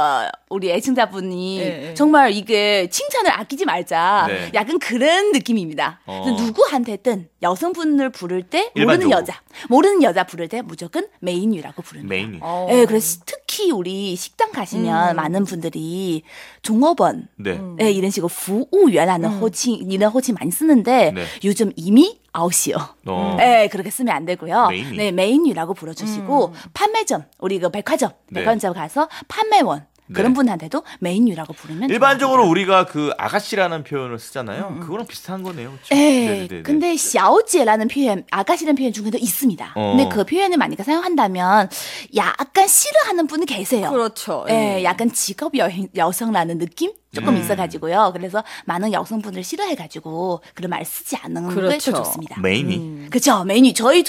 Speaker 4: 우리 애청자분이
Speaker 1: 네.
Speaker 4: 정말 이게 칭찬을 아끼지 말자.
Speaker 2: 네.
Speaker 4: 약간 그런 느낌입니다. 그래서 누구한테든 여성분을 부를 때
Speaker 2: 일반적으로.
Speaker 4: 모르는 여자 부를 때 무조건 메인이라고 부르는 거예요.
Speaker 2: 메인이.
Speaker 4: 네, 그래서 특히 우리 식당 가시면 많은 분들이 종업원
Speaker 2: 네.
Speaker 4: 네, 이런 식으로服务员라는 호칭 이런 호칭 많이 쓰는데
Speaker 2: 네.
Speaker 4: 요즘 이미 아웃이요. 네, 그렇게 쓰면 안 되고요.
Speaker 2: 메인이.
Speaker 4: 네, 메인이라고 불러주시고 판매점 우리 그 백화점
Speaker 2: 네.
Speaker 4: 가서 판매원 그런
Speaker 2: 네.
Speaker 4: 분한테도 메인유라고 부르면
Speaker 2: 일반적으로
Speaker 4: 좋아합니다.
Speaker 2: 우리가 그 아가씨라는 표현을 쓰잖아요. 그거랑 비슷한 거네요. 그렇죠?
Speaker 4: 네,
Speaker 2: 네네네.
Speaker 4: 근데 小姐라는 표현, 아가씨라는 표현 중에도 있습니다. 근데 그 표현을 만약에 사용한다면 약간 싫어하는 분이 계세요.
Speaker 1: 그렇죠.
Speaker 4: 네, 약간 직업 여성라는 느낌 조금 있어가지고요. 그래서 많은 여성분들 싫어해가지고 그런 말 쓰지 않는 게
Speaker 1: 그렇죠.
Speaker 4: 더 좋습니다.
Speaker 2: 메인이.
Speaker 4: 그렇죠. 메뉴 저희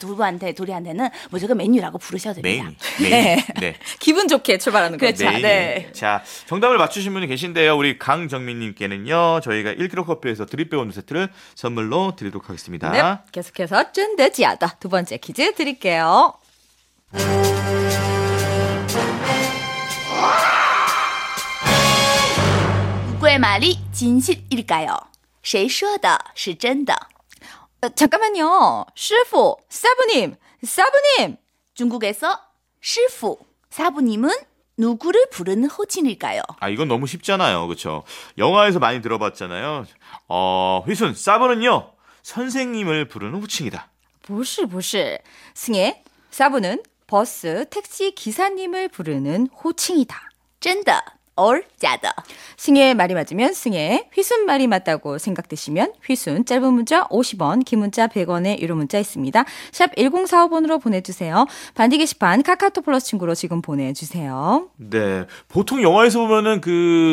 Speaker 4: 둘한테는 무조건 메뉴라고 부르셔도 됩니다.
Speaker 2: 메인이.
Speaker 4: 네.
Speaker 2: 네.
Speaker 1: 기분 좋게 출발하는 거죠.
Speaker 4: 그렇죠.
Speaker 2: 메인이.
Speaker 4: 네.
Speaker 2: 자, 정답을 맞추신 분이 계신데요. 우리 강정민님께는요. 저희가 1kg 커피에서 드립배 원두 세트를 선물로 드리도록 하겠습니다.
Speaker 1: 네, 계속해서 쩐드지하다 두 번째 퀴즈 드릴게요.
Speaker 4: 누구의 말이 진실일까요? 谁说的是真的?
Speaker 1: 잠깐만요.师傅, 사부님.
Speaker 4: 중국에서 시fu, 사부님은 누구를 부르는 호칭일까요?
Speaker 2: 아, 이건 너무 쉽잖아요. 그렇죠? 영화에서 많이 들어봤잖아요. 휘순, 사부는요. 선생님을 부르는 호칭이다.
Speaker 1: 不是 승혜, 사부는 버스, 택시 기사님을 부르는 호칭이다.
Speaker 4: 真的 or 假的?
Speaker 1: 승혜의 말이 맞으면 승혜, 휘순 말이 맞다고 생각되시면 휘순, 짧은 문자 50원, 긴 문자 100원의 유료 문자 있습니다. 샵 1045번으로 보내주세요. 반디 게시판 카카오톡 플러스 친구로 지금 보내주세요.
Speaker 2: 네. 보통 영화에서 보면은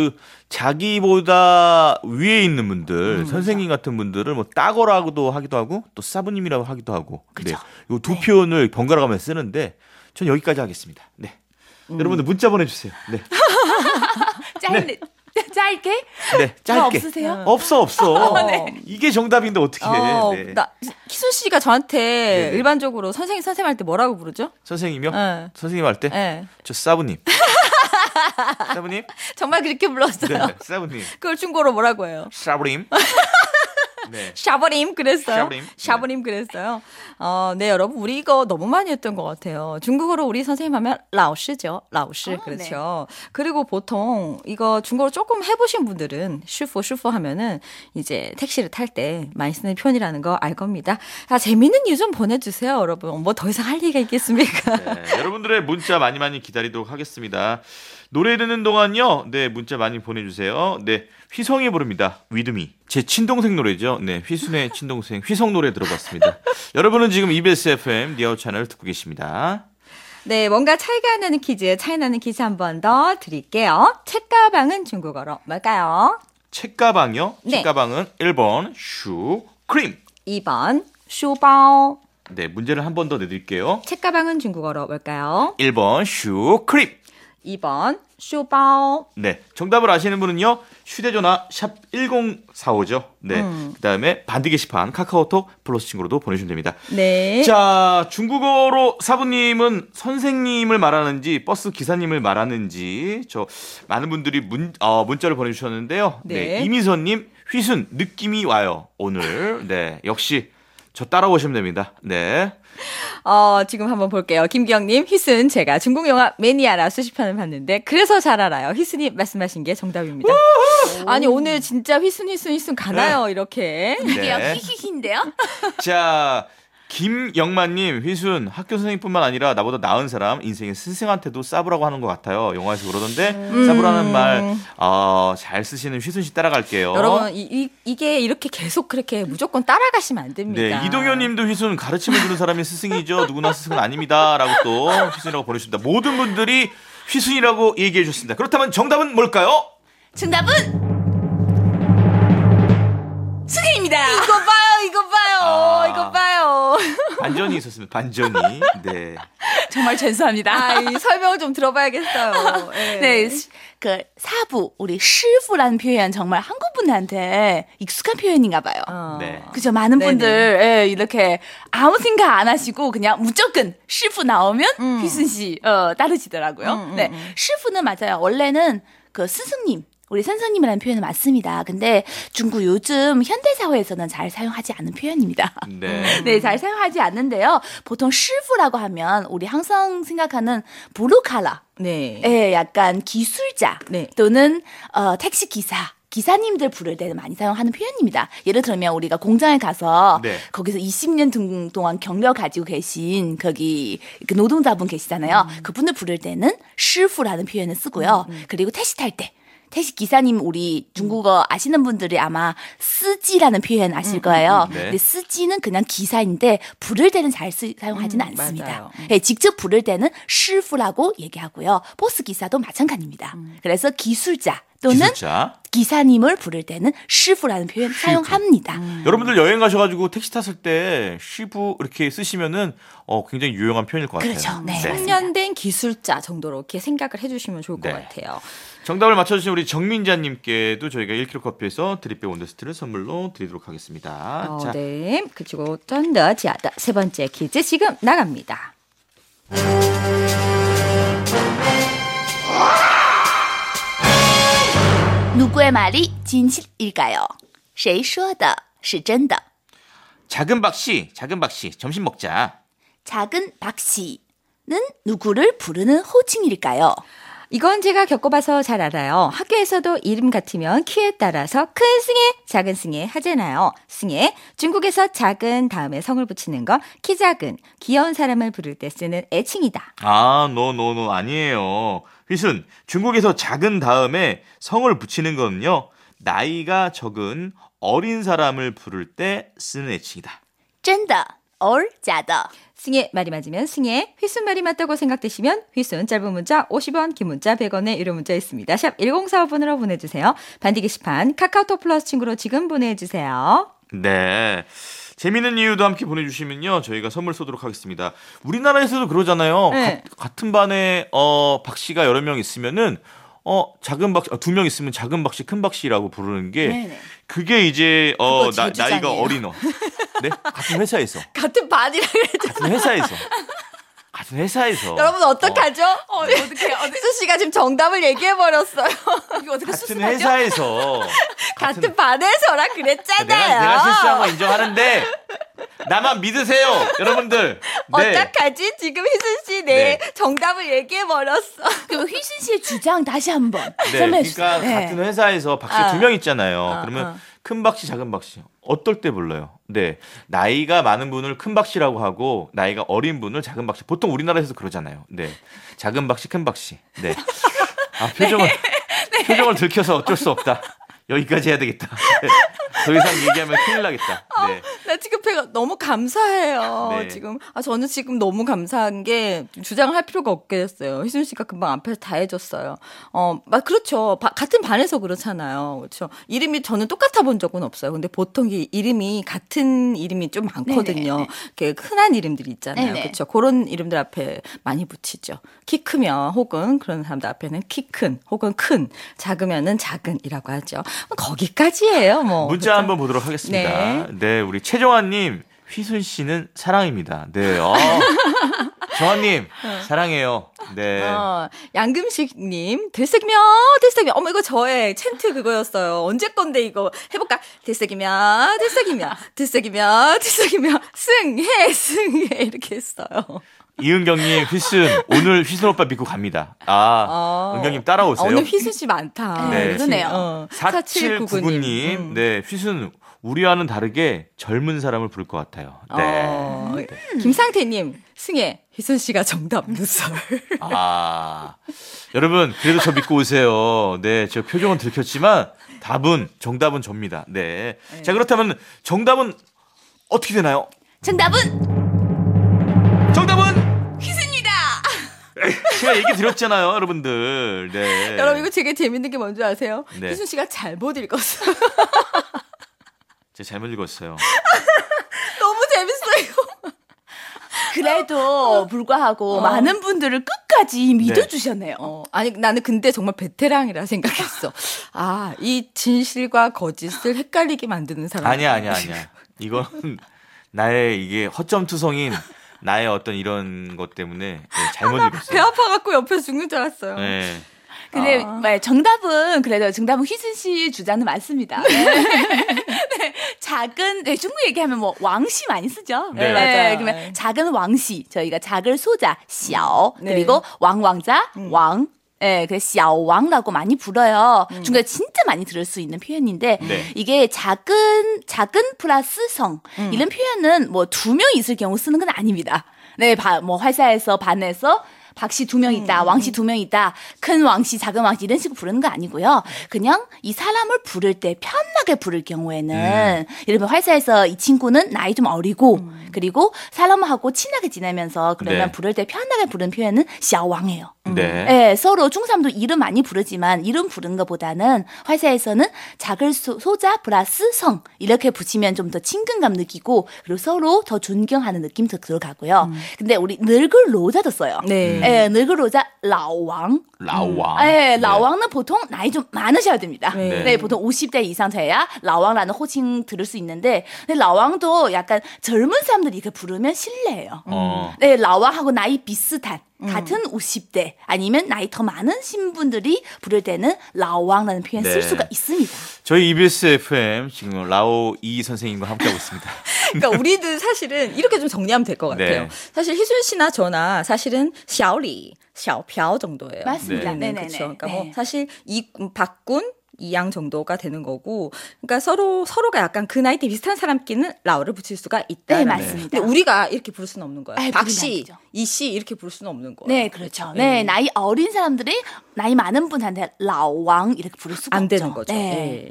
Speaker 2: 자기보다 위에 있는 분들, 선생님 같은 분들을 뭐 따거라고도 하기도 하고, 또 사부님이라고 하기도 하고.
Speaker 4: 그쵸.
Speaker 2: 네. 요 두 표현을 번갈아 가면서 쓰는데, 전 여기까지 하겠습니다. 네. 여러분들 문자 보내주세요. 네.
Speaker 4: 짧게?
Speaker 2: 네.
Speaker 4: 저
Speaker 2: 짧게.
Speaker 4: 없으세요?
Speaker 2: 없어. 이게 정답인데 어떻게 해. 네.
Speaker 1: 희순 씨가 저한테
Speaker 2: 네네.
Speaker 1: 일반적으로 선생님 할 때 뭐라고 부르죠?
Speaker 2: 선생님이요?
Speaker 1: 네.
Speaker 2: 선생님 할 때?
Speaker 1: 네.
Speaker 2: 저 사부님. 사부님?
Speaker 1: 정말 그렇게 불렀어요.
Speaker 2: 네. 사부님.
Speaker 1: 그걸 중국어로 뭐라고 해요?
Speaker 2: 사부님. 네.
Speaker 1: 샤버림 그랬어요.
Speaker 2: 샤버림.
Speaker 1: 샤버림 그랬어요. 네, 여러분 우리 이거 너무 많이 했던 것 같아요. 중국어로 우리 선생님 하면 라오시죠. 라오시 그렇죠. 그리고 보통 이거 중국어로 조금 해보신 분들은 슈퍼 하면은 이제 택시를 탈 때 많이 쓰는 표현이라는 거 알 겁니다. 재밌는 이유 좀 보내주세요, 여러분. 뭐 더 이상 할 얘기가 있겠습니까?
Speaker 2: 네, 여러분들의 문자 많이 기다리도록 하겠습니다. 노래 듣는 동안요. 네, 문자 많이 보내주세요. 네, 휘성이 부릅니다. 위드미. 제 친동생 노래죠. 네, 휘순의 친동생 휘성 노래 들어봤습니다. 여러분은 지금 EBS FM 리아웃 채널 듣고 계십니다.
Speaker 1: 네, 뭔가 차이가 나는 퀴즈, 차이 나는 퀴즈 한 번 더 드릴게요. 책가방은 중국어로 뭘까요?
Speaker 2: 책가방이요?
Speaker 1: 네.
Speaker 2: 책가방은 1번 슈크림.
Speaker 1: 2번 쇼바오.
Speaker 2: 네, 문제를 한 번 더 내드릴게요.
Speaker 1: 책가방은 중국어로 뭘까요?
Speaker 2: 1번 슈크림.
Speaker 1: 2번 쇼바오.
Speaker 2: 네, 정답을 아시는 분은요. 휴대전화 샵 1045죠. 네, 그다음에 반디 게시판 카카오톡 플러스 친구로도 보내주시면 됩니다.
Speaker 1: 네.
Speaker 2: 자, 중국어로 사부님은 선생님을 말하는지 버스 기사님을 말하는지 저 많은 분들이 문자를 보내주셨는데요. 네,
Speaker 1: 네.
Speaker 2: 이미선님 휘순 느낌이 와요 오늘. 네, 역시 저 따라오시면 됩니다. 네.
Speaker 1: 지금 한번 볼게요. 김기영님, 휘순 제가 중국 영화 매니아라 수십 편을 봤는데 그래서 잘 알아요. 휘순이 말씀하신 게 정답입니다. 아니 오늘 진짜 휘순 가나요 이렇게.
Speaker 4: 이게요
Speaker 2: 네.
Speaker 4: 히히히인데요.
Speaker 2: 자, 김영만님, 휘순 학교 선생님뿐만 아니라 나보다 나은 사람 인생의 스승한테도 싸브라고 하는 것 같아요. 영화에서 그러던데 싸브라는 말 잘 쓰시는 휘순 씨 따라갈게요.
Speaker 1: 여러분 이게 이렇게 계속 그렇게 무조건 따라가시면 안 됩니다.
Speaker 2: 네, 이동현님도 휘순 가르침을 주는 사람이 스승이죠. 누구나 스승은 아닙니다라고 또 휘순이라고 보내주십니다. 모든 분들이 휘순이라고 얘기해 주셨습니다. 그렇다면 정답은 뭘까요?
Speaker 4: 정답은 승혜입니다.
Speaker 1: 이거 봐요. 이거 봐요.
Speaker 2: 반전이 있었습니다. 반전이. 네.
Speaker 4: 정말 죄송합니다.
Speaker 1: 이 설명 좀 들어봐야겠어요.
Speaker 4: 네, 그 사부 우리 시부라는 표현 정말 한국 분한테 익숙한 표현인가 봐요.
Speaker 2: 네.
Speaker 4: 그죠? 많은
Speaker 1: 네네.
Speaker 4: 분들 이렇게 아무 생각 안 하시고 그냥 무조건 시부 나오면 휘순 씨 따르시더라고요. 네, 시부는 맞아요. 원래는 그 스승님. 우리 선생님이라는 표현은 맞습니다. 근데 중국 요즘 현대사회에서는 잘 사용하지 않는 표현입니다.
Speaker 2: 네.
Speaker 4: 네, 잘 사용하지 않는데요. 보통 시부라고 하면 우리 항상 생각하는 블루칼라.
Speaker 1: 네.
Speaker 4: 예, 약간 기술자
Speaker 1: 네.
Speaker 4: 또는 택시 기사님들 부를 때는 많이 사용하는 표현입니다. 예를 들면 우리가 공장에 가서
Speaker 2: 네.
Speaker 4: 거기서 20년 동안 경력 가지고 계신 거기 그 노동자분 계시잖아요. 그분을 부를 때는 시부라는 표현을 쓰고요. 그리고 택시 탈 때 택시 기사님 우리 중국어 아시는 분들이 아마 쓰지라는 표현 아실 거예요.
Speaker 2: 네.
Speaker 4: 근데 쓰지는 그냥 기사인데 부를 때는 잘 사용하지는 않습니다.
Speaker 1: 맞아요.
Speaker 4: 네, 직접 부를 때는 시부라고 얘기하고요. 버스 기사도 마찬가지입니다. 그래서 기술자 또는
Speaker 2: 기술자.
Speaker 4: 기사님을 부를 때는 시부라는 표현 사용합니다.
Speaker 2: 여러분들 여행 가셔가지고 택시 탔을 때 쉬부 이렇게 쓰시면은 굉장히 유용한 표현일 것 같아요.
Speaker 4: 그렇죠. 네.
Speaker 1: 숙련된 기술자 정도로 이렇게 생각을 해주시면 좋을 것
Speaker 2: 네.
Speaker 1: 같아요.
Speaker 2: 정답을 맞춰주신 우리 정민자님께도 저희가 1kg 커피에서 드립백 온더스트를 선물로 드리도록 하겠습니다. 자,
Speaker 1: 네. 그리고 쩐더지아다 세 번째 퀴즈 지금 나갑니다.
Speaker 4: 누구의 말이 진실일까요? 谁说的是真的?
Speaker 2: 작은 박씨 점심 먹자.
Speaker 4: 작은 박씨는 누구를 부르는 호칭일까요?
Speaker 1: 이건 제가 겪어봐서 잘 알아요. 학교에서도 이름 같으면 키에 따라서 큰 승혜, 작은 승혜 하잖아요. 승혜, 중국에서 작은 다음에 성을 붙이는 거, 키 작은, 귀여운 사람을 부를 때 쓰는 애칭이다.
Speaker 2: 노 아니에요. 휘순, 중국에서 작은 다음에 성을 붙이는 거는요. 나이가 적은 어린 사람을 부를 때 쓰는 애칭이다.
Speaker 4: 真的 or 假的?
Speaker 1: 승혜 말이 맞으면 승혜, 휘순 말이 맞다고 생각되시면 휘순 짧은 문자 50원, 긴 문자 100원의 유료 문자 있습니다. 샵 1045번으로 보내주세요. 반디 게시판 카카오톡 플러스 친구로 지금 보내주세요.
Speaker 2: 네. 재미있는 이유도 함께 보내주시면요. 저희가 선물 쏘도록 하겠습니다. 우리나라에서도 그러잖아요.
Speaker 1: 네.
Speaker 2: 같은 반에 박씨가 여러 명 있으면은 작은 박씨, 2명 있으면 작은 박씨, 큰 박씨라고 부르는 게
Speaker 4: 네네.
Speaker 2: 그게 이제
Speaker 1: 그거 제
Speaker 2: 나이가
Speaker 1: 주장이에요.
Speaker 2: 어린 네? 같은 회사에서.
Speaker 1: 같은 반이라 그랬죠.
Speaker 2: 같은 회사에서.
Speaker 1: 여러분 어떡하죠?
Speaker 4: 어떻게
Speaker 1: 휘순 씨가 지금 정답을 얘기해버렸어요.
Speaker 4: 이거 어떻게
Speaker 2: 같은
Speaker 4: 수습하죠?
Speaker 2: 회사에서.
Speaker 1: 같은 반에서라 그랬잖아요.
Speaker 2: 내가 실수한 거 인정하는데 나만 믿으세요, 여러분들. 네.
Speaker 1: 어떡하지? 지금 휘순 씨
Speaker 2: 네.
Speaker 1: 정답을 얘기해버렸어.
Speaker 4: 그럼 휘순 씨의 주장 다시 한번
Speaker 2: 네,
Speaker 4: 설명해
Speaker 2: 그러니까
Speaker 4: 주세요.
Speaker 2: 같은 회사에서 박씨 2명 있잖아요. 그러면
Speaker 1: 어.
Speaker 2: 큰 박씨, 작은 박씨 어떨 때 불러요? 네, 나이가 많은 분을 큰 박씨라고 하고 나이가 어린 분을 작은 박씨. 보통 우리나라에서 그러잖아요. 네, 작은 박씨, 큰 박씨. 네, 표정을 들켜서 어쩔 수 없다. 여기까지 해야 되겠다. 네. 더 이상 얘기하면 큰일 나겠다. 네.
Speaker 1: 나 제가 지금 배가 너무 감사해요.
Speaker 2: 네.
Speaker 1: 지금 저는 지금 너무 감사한 게 주장을 할 필요가 없겠어요. 희순 씨가 금방 앞에서 다 해줬어요. 그렇죠. 같은 반에서 그렇잖아요. 그렇죠. 이름이 저는 똑같아 본 적은 없어요. 근데 보통 이 이름이 같은 이름이 좀 많거든요. 이렇게 흔한 이름들이 있잖아요. 그렇죠. 그런 이름들 앞에 많이 붙이죠. 키 크면 혹은 그런 사람들 앞에는 키 큰 혹은 큰, 작으면은 작은이라고 하죠. 거기까지예요. 뭐.
Speaker 2: 문자
Speaker 1: 그렇죠?
Speaker 2: 한번 보도록 하겠습니다. 네, 우리 최정환님, 휘순 씨는 사랑입니다. 네, 정환님 사랑해요. 네.
Speaker 1: 양금식님, 들썩이면. 어머, 이거 저의 챈트 그거였어요. 언제 건데 이거 해볼까? 들썩이면, 승해 이렇게 했어요.
Speaker 2: 이은경님, 휘순 오늘 휘순 오빠 믿고 갑니다. 은경님 따라오세요.
Speaker 1: 오늘 휘순 씨 많다.
Speaker 2: 네,
Speaker 4: 그러네요.
Speaker 2: 4799님, 네, 휘순 우리와는 다르게 젊은 사람을 부를 것 같아요. 네.
Speaker 1: 김상태님, 승혜, 휘순 씨가 정답 누설.
Speaker 2: 여러분 그래도 저 믿고 오세요. 네, 저 표정은 들켰지만 정답은 접니다. 네. 자, 그렇다면 정답은 어떻게 되나요?
Speaker 4: 정답은 휘순입니다.
Speaker 2: 제가 얘기 드렸잖아요, 여러분들. 네.
Speaker 1: 여러분 이거 되게 재밌는 게 뭔지 아세요?
Speaker 2: 네.
Speaker 1: 휘순 씨가 잘못 읽었어요.
Speaker 2: 제가 잘못 읽었어요.
Speaker 1: 너무 재밌어요.
Speaker 4: 그래도 불구하고 많은 분들을 끝까지 믿어주셨네요.
Speaker 1: 아니 나는 근데 정말 베테랑이라 생각했어. 이 진실과 거짓을 헷갈리게 만드는 사람.
Speaker 2: 아니야. 이건 나의 이게 허점투성인 나의 어떤 이런 것 때문에 잘못 읽었어요.
Speaker 1: 배 아파갖고 옆에서 죽는 줄 알았어요.
Speaker 2: 네.
Speaker 4: 근데 정답은 휘순 씨 주장은 맞습니다. 작은 중국 얘기하면 뭐 왕시 많이 쓰죠.
Speaker 2: 네.
Speaker 1: 맞아요.
Speaker 4: 그러면 작은 왕시 저희가 작을 소자 小 그리고 왕왕자 왕. 그 小왕라고 많이 불러요. 중국에 진짜 많이 들을 수 있는 표현인데 이게 작은 플러스 성 이런 표현은 뭐 2명 있을 경우 쓰는 건 아닙니다. 네, 뭐 회사에서 반에서 박씨 2명 있다, 왕씨 2명 있다, 큰 왕씨, 작은 왕씨 이런 식으로 부르는 거 아니고요. 그냥 이 사람을 부를 때 편하게 부를 경우에는 예를 들면 회사에서 이 친구는 나이 좀 어리고 그리고 사람하고 친하게 지내면서 그러면 부를 때 편하게 부르는 표현은 小王이에요. 네, 서로 중국 사람도 이름 많이 부르지만 이름 부르는 것보다는 회사에서는 작을 소자 플러스 성 이렇게 붙이면 좀 더 친근감 느끼고 그리고 서로 더 존경하는 느낌도 들어가고요. 근데 우리 늙을 로자도 써요. 네, 늙을 로자 老王. 네, 老王는 보통 나이 좀 많으셔야 됩니다. 네, 보통 50대 이상 돼야 老王라는 호칭 들을 수 있는데 근데 老王도 약간 젊은 사람들이 이렇게 부르면 실례예요. 네, 老王하고 나이 비슷한 같은 50대 아니면 나이 더 많은 신분들이 부를 때는 라오왕라는 표현 쓸 수가 있습니다.
Speaker 2: 저희 EBS FM 지금 라오 이 선생님과 함께하고 있습니다.
Speaker 1: 그러니까 우리도 사실은 이렇게 좀 정리하면 될 것 같아요.
Speaker 2: 네.
Speaker 1: 사실 희순 씨나 저나 사실은 小李, 小朴 정도예요.
Speaker 4: 맞습니다.
Speaker 1: 네, 그렇죠. 그러니까 뭐 사실 이 박군 이양 정도가 되는 거고, 그러니까 서로가 약간 그 나이 때 비슷한 사람끼리는 라오를 붙일 수가 있다.
Speaker 4: 네, 맞습니다.
Speaker 1: 근데 우리가 이렇게 부를 수는 없는 거예요.
Speaker 4: 아이,
Speaker 1: 박씨, 이씨 이렇게 부를 수는 없는 거예요.
Speaker 4: 네, 그렇죠. 네, 나이 어린 사람들이 나이 많은 분한테 라오왕 이렇게 부를 수가
Speaker 1: 안
Speaker 4: 없죠.
Speaker 1: 되는 거죠.
Speaker 4: 네.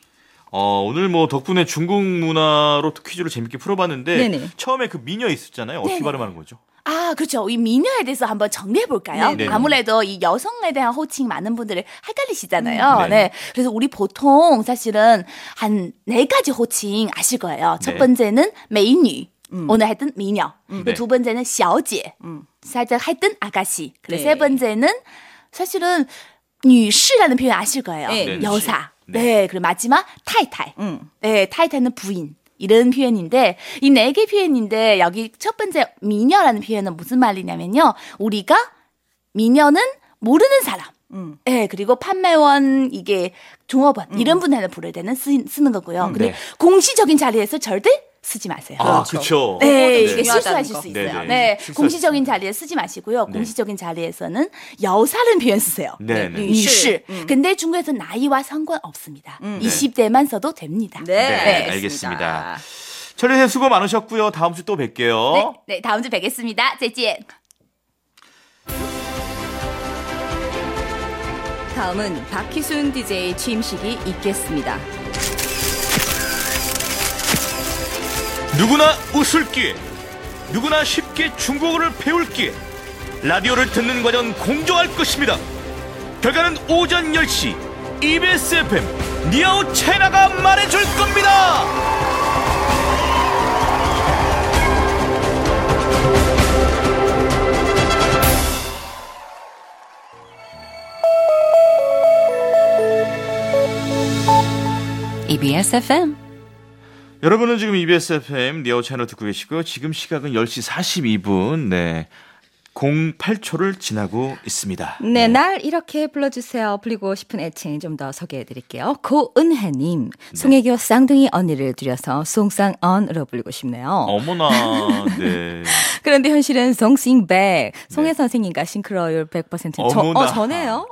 Speaker 2: 오늘 뭐 덕분에 중국 문화로 퀴즈를 재밌게 풀어봤는데
Speaker 1: 네네.
Speaker 2: 처음에 그 미녀 있었잖아요. 어떻게
Speaker 4: 네네.
Speaker 2: 발음하는 거죠?
Speaker 4: 그렇죠. 이 미녀에 대해서 한번 정리해 볼까요?
Speaker 2: 네네.
Speaker 4: 아무래도 이 여성에 대한 호칭 많은 분들이 헷갈리시잖아요.
Speaker 2: 네.
Speaker 4: 네. 그래서 우리 보통 사실은 한 4가지 호칭 아실 거예요. 첫 번째는 메이뉴. 오늘 했던 미녀.
Speaker 2: 네.
Speaker 4: 두 번째는 小姐. 살짝 했던 아가씨. 그리고
Speaker 1: 네.
Speaker 4: 세 번째는 사실은 女士라는 표현 아실 거예요.
Speaker 1: 네.
Speaker 4: 여사.
Speaker 2: 네.
Speaker 4: 네. 그리고 마지막 타이타이. 네, 타이타이는 부인. 이런 표현인데 이 4개 표현인데 여기 첫 번째 미녀라는 표현은 무슨 말이냐면요. 우리가 미녀는 모르는 사람. 네, 그리고 판매원 이게 종업원 이런 분한테 부를 때는 쓰는 거고요. 근데
Speaker 2: 네.
Speaker 4: 공식적인 자리에서 절대 쓰지 마세요.
Speaker 2: 그렇죠.
Speaker 4: 네, 이게
Speaker 1: 중요하다는
Speaker 4: 실수하실
Speaker 1: 거.
Speaker 4: 수 있어요.
Speaker 2: 네네.
Speaker 4: 네,
Speaker 2: 실수할
Speaker 4: 공식적인 자리에 쓰지 마시고요.
Speaker 2: 네.
Speaker 4: 공식적인 자리에서는 여사라는 표현 쓰세요.
Speaker 2: 네네.
Speaker 4: 女士. 근데 중국에서 나이와 상관없습니다. 20대만 써도 됩니다.
Speaker 2: 네, 알겠습니다. 철희 선생 수고 많으셨고요. 다음 주 또 뵐게요.
Speaker 4: 네, 다음 주 뵙겠습니다. 再见.
Speaker 1: 다음은 박희순 DJ 취임식이 있겠습니다.
Speaker 2: 누구나 웃을 기회, 누구나 쉽게 중국어를 배울 기회. 라디오를 듣는 과정은 공정할 것입니다. 결과는 오전 10시 EBS FM 니아오 차이나가 말해줄 겁니다.
Speaker 1: EBS FM.
Speaker 2: 여러분은 지금 EBS FM 니아오 채널 듣고 계시고 지금 시각은 10시 42분. 네. 08초를 지나고 있습니다.
Speaker 1: 네, 날 이렇게 불러주세요. 불리고 싶은 애칭 좀 더 소개해드릴게요. 고은혜님, 송혜교 쌍둥이 언니를 들여서 송쌍언으로 불리고 싶네요.
Speaker 2: 어머나, 네.
Speaker 1: 그런데 현실은 송싱백, 송혜 선생님과 싱크로율 100%. 저네요.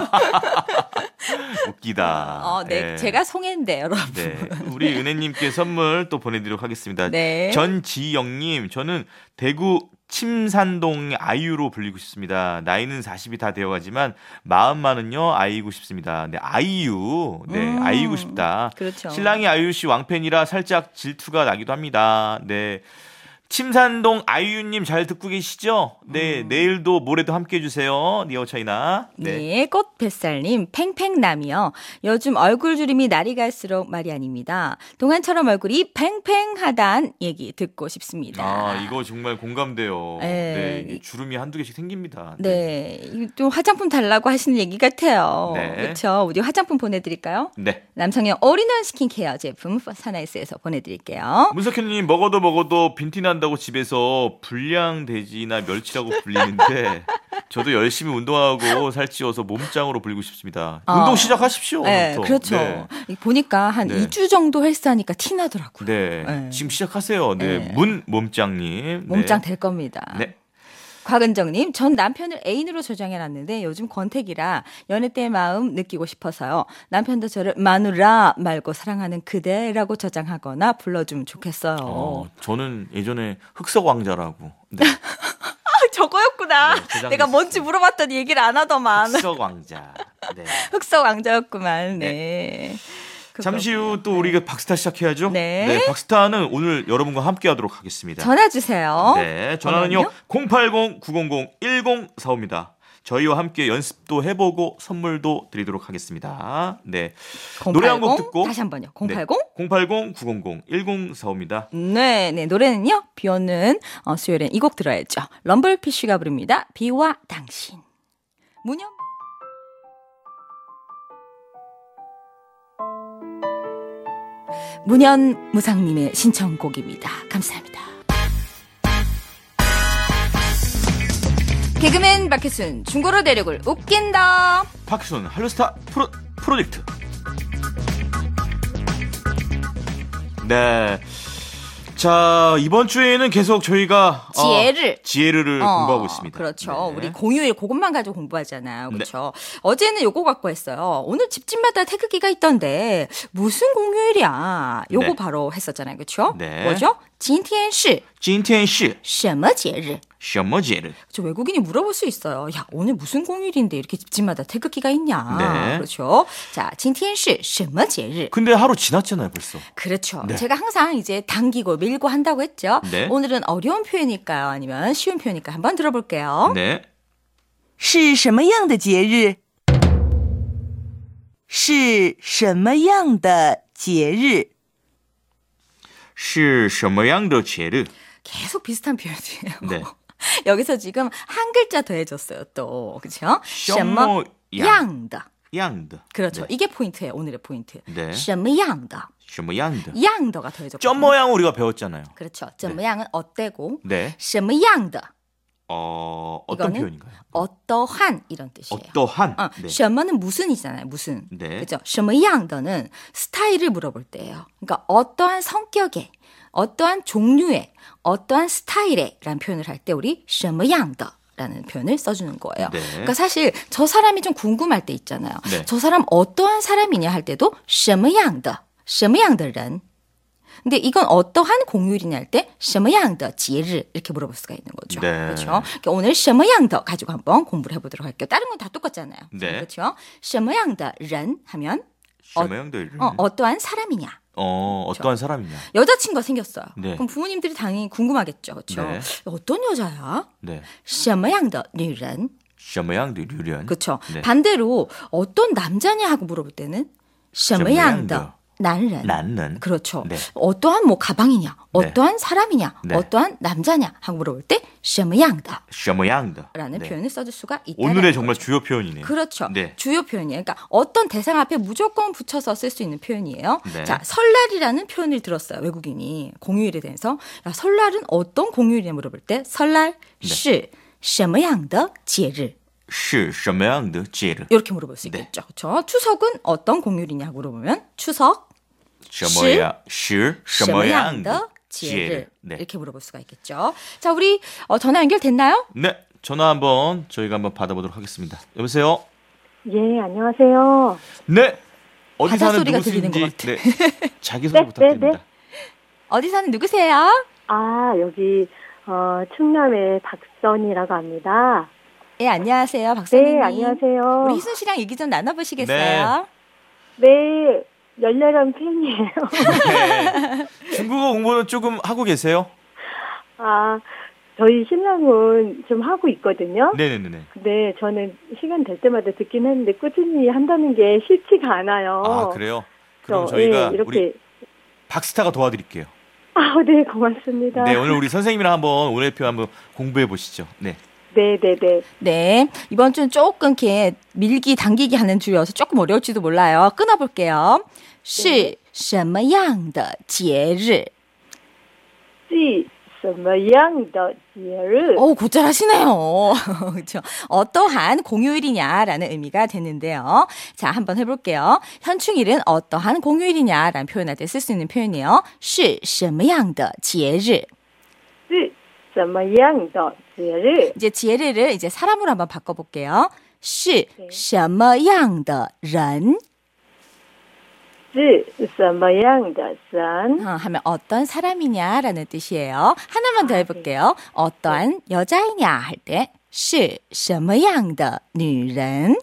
Speaker 2: 웃기다.
Speaker 1: 네, 제가 송혜인데 여러분.
Speaker 2: 네, 우리 은혜님께 선물 또 보내드리도록 하겠습니다.
Speaker 1: 네.
Speaker 2: 전지영님, 저는 대구 침산동 아이유로 불리고 싶습니다. 나이는 40이 다 되어가지만 마음만은요 아이고 싶습니다. 네, 아이유, 네, 아이고 싶다.
Speaker 1: 그렇죠.
Speaker 2: 신랑이 아이유 씨 왕팬이라 살짝 질투가 나기도 합니다. 네. 침산동 아이유님 잘 듣고 계시죠? 네, 내일도 모레도 함께 해주세요. 니어 차이나.
Speaker 1: 네, 꽃뱃살님, 팽팽남이요. 요즘 얼굴 주름이 날이 갈수록 말이 아닙니다. 동안처럼 얼굴이 팽팽하단 얘기 듣고 싶습니다.
Speaker 2: 아, 이거 정말 공감돼요. 네, 주름이 한두 개씩 생깁니다.
Speaker 1: 네, 좀 화장품 달라고 하시는 얘기 같아요.
Speaker 2: 네.
Speaker 1: 그렇죠. 우리 화장품 보내드릴까요?
Speaker 2: 네.
Speaker 1: 남성형 올인원 스킨케어 제품 사나이스에서 보내드릴게요.
Speaker 2: 문석현님, 먹어도 빈티 난다고 집에서 불량돼지나 멸치라고 불리는데 저도 열심히 운동하고 살찌워서 몸짱으로 불리고 싶습니다. 운동 시작하십시오.
Speaker 1: 네,
Speaker 2: 오늘부터.
Speaker 1: 그렇죠.
Speaker 2: 네.
Speaker 1: 보니까 한 2주 정도 헬스하니까 티 나더라고요.
Speaker 2: 네,
Speaker 1: 네.
Speaker 2: 지금 시작하세요. 네,
Speaker 1: 네.
Speaker 2: 문몸짱님.
Speaker 1: 몸짱 될 겁니다.
Speaker 2: 네.
Speaker 1: 곽은정님, 전 남편을 애인으로 저장해놨는데 요즘 권태기라 연애 때 마음 느끼고 싶어서요. 남편도 저를 마누라 말고 사랑하는 그대라고 저장하거나 불러주면 좋겠어요.
Speaker 2: 저는 예전에 흑석왕자라고. 네.
Speaker 1: 저거였구나.
Speaker 2: 네,
Speaker 1: 내가 뭔지 물어봤더니 얘기를 안 하더만.
Speaker 2: 흑석왕자. 네.
Speaker 1: 흑석왕자였구만. 네.
Speaker 2: 잠시 후 또 우리가 박스타 시작해야죠.
Speaker 1: 네.
Speaker 2: 박스타는 오늘 여러분과 함께 하도록 하겠습니다.
Speaker 1: 전화 주세요.
Speaker 2: 네, 전화는요 080-900-1045입니다. 저희와 함께 연습도 해보고 선물도 드리도록 하겠습니다. 네,
Speaker 1: 080,
Speaker 2: 노래 한 곡 듣고
Speaker 1: 다시 한번요. 080
Speaker 2: 네, 080-900-1045입니다.
Speaker 1: 네, 노래는요. 비 오는 수요일엔 이 곡 들어야죠. 럼블피쉬가 부릅니다. 비와 당신. 문현 문현무상님의 신청곡입니다. 감사합니다. 개그맨 박혜순, 중고로 대륙을 웃긴다.
Speaker 2: 박희순 할로스타 프로젝트. 네. 자, 이번 주에는 계속 저희가 지혜를 공부하고 있습니다.
Speaker 1: 그렇죠.
Speaker 2: 네.
Speaker 1: 우리 공휴일 그것만 가지고 공부하잖아요. 그렇죠. 네. 어제는 요거 갖고 했어요. 오늘 집집마다 태극기가 있던데 무슨 공휴일이야. 요거
Speaker 2: 네.
Speaker 1: 바로 했었잖아요. 그렇죠?
Speaker 2: 네.
Speaker 1: 뭐죠? 今天是什么节日?
Speaker 2: 什么节日?
Speaker 1: 저 외국인이 물어볼 수 있어요. 야, 오늘 무슨 공휴일인데 이렇게 집집마다 태극기가 있냐.
Speaker 2: 네.
Speaker 1: 그렇죠. 자, 今天是什么节日?
Speaker 2: 근데 하루 지났잖아요, 벌써.
Speaker 1: 그렇죠.
Speaker 2: 네.
Speaker 1: 제가 항상 이제 당기고 밀고 한다고 했죠.
Speaker 2: 네.
Speaker 1: 오늘은 어려운 표현일까요? 아니면 쉬운 표현일까요? 한번 들어볼게요.
Speaker 2: 네.
Speaker 4: 是什么样的节日?是什么样的节日?
Speaker 2: 是什么样的节日?
Speaker 1: 계속 비슷한 표현이에요.
Speaker 2: 네.
Speaker 1: 여기서 지금 한 글자 더해줬어요, 또. 그렇죠? 什么样的. 그렇죠.
Speaker 2: 네.
Speaker 1: 이게 포인트예요, 오늘의 포인트.
Speaker 2: 네.
Speaker 1: 什么样的.
Speaker 2: 什么样的?
Speaker 1: 양더가 더해졌거든요.
Speaker 2: 점 모양 우리가 배웠잖아요.
Speaker 1: 그렇죠. 怎么样은 어때고.
Speaker 2: 네.
Speaker 1: 什么样的.
Speaker 2: 어떤 표현인가요?
Speaker 1: 어떠한 이런 뜻이에요.
Speaker 2: 어떠한.
Speaker 1: 네. 什么는 무슨이잖아요. 무슨.
Speaker 2: 네.
Speaker 1: 그렇죠. 什么样的는 스타일을 물어볼 때예요. 그러니까 어떠한 성격의, 어떠한 종류의, 어떠한 스타일의 라는 표현을 할 때 우리 什么样的 라는 표현을 써주는 거예요.
Speaker 2: 네.
Speaker 1: 그러니까 사실 저 사람이 좀 궁금할 때 있잖아요.
Speaker 2: 네.
Speaker 1: 저 사람 어떠한 사람이냐 할 때도 什么样的,什么样的人. 근데 이건 어떠한 공휴일이냐 할 때 什么样的节日 이렇게 물어볼 수가 있는 거죠.
Speaker 2: 네.
Speaker 1: 그렇죠. 그러니까 오늘 什么样的 가지고 한번 공부를 해보도록 할게요. 다른 건 다 똑같잖아요.
Speaker 2: 네.
Speaker 1: 그렇죠. 什么样的人 하면
Speaker 2: 什么样的人?
Speaker 1: 어떠한 사람이냐.
Speaker 2: 어떠한 사람이냐.
Speaker 1: 여자친구가 생겼어요.
Speaker 2: 네.
Speaker 1: 그럼 부모님들이 당연히 궁금하겠죠. 그렇죠?
Speaker 2: 네.
Speaker 1: 어떤 여자야?
Speaker 2: 네.
Speaker 1: 什么样的女人?
Speaker 2: 什么样的女人?
Speaker 1: 그렇죠.
Speaker 2: 네.
Speaker 1: 반대로 어떤 남자냐 하고 물어볼 때는 什么样的男人?
Speaker 2: 나는.
Speaker 1: 그렇죠.
Speaker 2: 네.
Speaker 1: 어떠한 뭐 가방이냐, 어떠한 사람이냐,
Speaker 2: 네.
Speaker 1: 어떠한 남자냐 하고 물어볼 때 什么样的?
Speaker 2: 什么样的?
Speaker 1: 라는
Speaker 2: 네.
Speaker 1: 표현을 써줄 수가 있다.
Speaker 2: 오늘의 정말 주요 표현이네요.
Speaker 1: 그렇죠.
Speaker 2: 네.
Speaker 1: 주요 표현이에요. 그러니까 어떤 대상 앞에 무조건 붙여서 쓸 수 있는 표현이에요.
Speaker 2: 네.
Speaker 1: 자, 설날이라는 표현을 들었어요. 외국인이 공휴일에 대해서. 야, 설날은 어떤 공휴일이냐 물어볼 때 설날 是什么样的节日?
Speaker 2: 是什么样的节日?
Speaker 1: 이렇게 물어볼 수
Speaker 2: 네.
Speaker 1: 있겠죠. 그렇죠? 추석은 어떤 공휴일이냐 물어보면 추석
Speaker 2: 什么样的节日? 네.
Speaker 1: 이렇게 물어볼 수가 있겠죠. 자, 우리 전화 연결됐나요?
Speaker 2: 네. 전화 한번 저희가 한번 받아보도록 하겠습니다. 여보세요?
Speaker 5: 예, 안녕하세요.
Speaker 2: 네. 어디
Speaker 1: 바다
Speaker 2: 사는
Speaker 1: 소리가
Speaker 2: 누구신지
Speaker 1: 들리는 것 같아.
Speaker 2: 네. 자기소개
Speaker 5: 네,
Speaker 2: 부탁드립니다.
Speaker 1: 어디 사는 누구세요?
Speaker 5: 아, 여기 충남의 박선이라고 합니다.
Speaker 1: 네, 안녕하세요. 박선생님.
Speaker 5: 네, 안녕하세요.
Speaker 1: 우리 희순 씨랑 얘기 좀 나눠보시겠어요?
Speaker 5: 네, 열렬한 팬이에요.
Speaker 2: 네. 중국어 공부는 조금 하고 계세요?
Speaker 5: 아, 저희 신랑은 좀 하고 있거든요.
Speaker 2: 네네네.
Speaker 5: 근데 저는 시간 될 때마다 듣긴 했는데 꾸준히 한다는 게 쉽지가 않아요.
Speaker 2: 아, 그래요? 그럼
Speaker 5: 그래서,
Speaker 2: 저희가
Speaker 5: 예, 이렇게.
Speaker 2: 우리 박스타가 도와드릴게요.
Speaker 5: 아, 네, 고맙습니다.
Speaker 2: 네, 오늘 우리 선생님이랑 한번 오늘의 표 한번 공부해 보시죠. 네.
Speaker 5: 네.
Speaker 1: 네, 이번 주는 조금 이렇게 밀기 당기기 하는 주여서 조금 어려울지도 몰라요. 끊어볼게요. 是什么样的节日?
Speaker 5: 是什么样的节日?
Speaker 1: 곧잘하시네요. 그렇죠. 어떠한 공휴일이냐라는 의미가 되는데요. 자, 한번 해볼게요. 현충일은 어떠한 공휴일이냐라는 표현할 때 쓸 수 있는 표현이에요. 是什么样的节日?
Speaker 5: 是什么样的节日?
Speaker 1: 이제 节日를 이제 사람으로 한번 바꿔볼게요. 是什么样的人?
Speaker 5: 是什么样的人?
Speaker 1: 하면 어떤 사람이냐라는 뜻이에요. 하나만 더 해볼게요. 어떠한 여자이냐 할 때 是什么样的女人?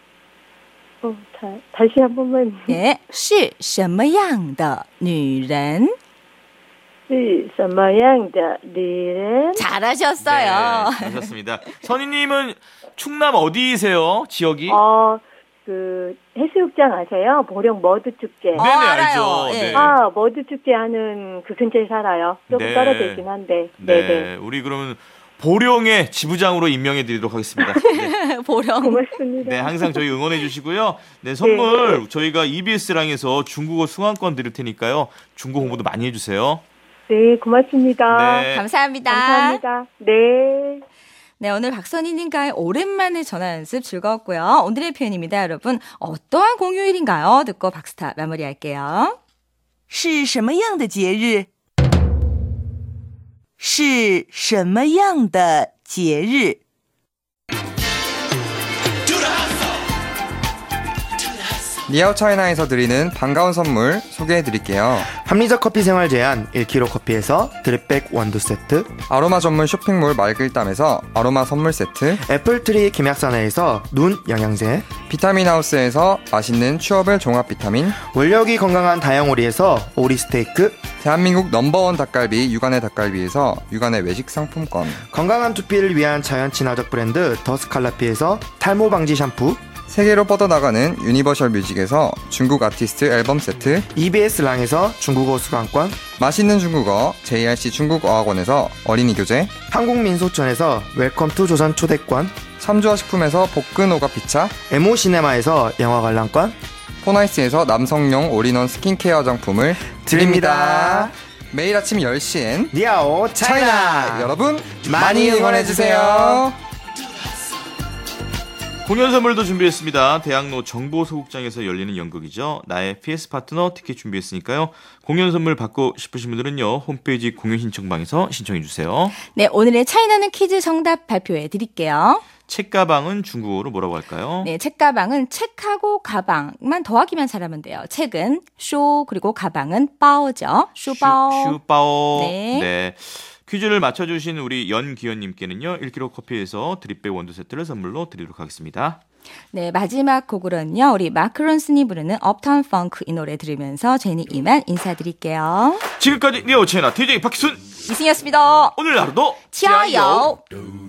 Speaker 5: 다시 한 번만.
Speaker 1: 네, 是什么样的女人?
Speaker 5: 是什么样的女人?
Speaker 1: 잘하셨어요.
Speaker 2: 네, 잘하셨습니다. 선희님은 충남 어디세요? 지역이?
Speaker 5: 그 해수욕장 아세요? 보령 머드 축제.
Speaker 2: 네네,
Speaker 1: 알아요.
Speaker 2: 알죠.
Speaker 1: 네.
Speaker 2: 네.
Speaker 5: 아, 머드 축제 하는 그 근처에 살아요. 조금
Speaker 2: 네.
Speaker 5: 떨어져 있긴 한데.
Speaker 2: 네.
Speaker 5: 네네.
Speaker 2: 우리 그러면 보령의 지부장으로 임명해 드리도록 하겠습니다. 네.
Speaker 1: 보령.
Speaker 5: 고맙습니다.
Speaker 2: 네, 항상 저희 응원해 주시고요. 네, 선물 저희가 EBS랑에서 중국어 수강권 드릴 테니까요. 중국어 공부도 많이 해주세요.
Speaker 5: 네, 고맙습니다.
Speaker 2: 네.
Speaker 1: 감사합니다.
Speaker 5: 감사합니다. 네.
Speaker 1: 네, 오늘 박선희님과의 오랜만에 전화 연습 즐거웠고요. 오늘의 표현입니다, 여러분. 어떠한 공휴일인가요? 듣고 박스타 마무리할게요.
Speaker 6: 是什么样的节日?是什么样的节日?
Speaker 7: 니아오 차이나에서 드리는 반가운 선물 소개해드릴게요.
Speaker 8: 합리적 커피 생활 제한 1kg 커피에서 드립백 원두 세트,
Speaker 7: 아로마 전문 쇼핑몰 말글담에서 아로마 선물 세트,
Speaker 8: 애플트리 김약사나에서 눈 영양제,
Speaker 7: 비타민 하우스에서 맛있는 취업을 종합 비타민,
Speaker 8: 원력이 건강한 다양오리에서 오리 스테이크,
Speaker 7: 대한민국 넘버원 닭갈비 육안의 닭갈비에서 육안의 외식 상품권,
Speaker 8: 건강한 두피를 위한 자연 친화적 브랜드 더스칼라피에서 탈모 방지 샴푸,
Speaker 7: 세계로 뻗어나가는 유니버셜 뮤직에서 중국 아티스트 앨범 세트,
Speaker 8: EBS 랑에서 중국어 수강권,
Speaker 7: 맛있는 중국어 JRC 중국어학원에서 어린이 교재,
Speaker 8: 한국민소촌에서 웰컴 투 조선 초대권,
Speaker 7: 참조화 식품에서 볶은 오가 피차,
Speaker 8: 에모 시네마에서 영화 관람권,
Speaker 7: 포나이스에서 남성용 올인원 스킨케어 화장품을 드립니다. 매일 아침 10시엔
Speaker 8: 니아오 차이나!
Speaker 7: 여러분 많이 응원해주세요.
Speaker 2: 공연 선물도 준비했습니다. 대학로 정보소극장에서 열리는 연극이죠. 나의 PS 파트너 티켓 준비했으니까요. 공연 선물 받고 싶으신 분들은요. 홈페이지 공연 신청방에서 신청해 주세요.
Speaker 1: 네, 오늘의 차이나는 퀴즈 정답 발표해 드릴게요.
Speaker 2: 책가방은 중국어로 뭐라고 할까요?
Speaker 1: 네, 책가방은 책하고 가방만 더하기만 잘하면 돼요. 책은 쇼, 그리고 가방은 빠오죠. 쇼바오.
Speaker 2: 슈바오.
Speaker 1: 네.
Speaker 2: 네. 퀴즈를 맞춰주신 우리 연기현님께는요 1kg 커피에서 드립백 원두 세트를 선물로 드리도록 하겠습니다.
Speaker 1: 네, 마지막 곡으로는요 우리 마크 론슨이 부르는 업타운 펑크 이 노래 들으면서 저희는 이만 인사드릴게요.
Speaker 2: 지금까지 리오 채널 DJ 박희순
Speaker 1: 이승이었습니다.
Speaker 2: 오늘 하루도
Speaker 1: 치아요.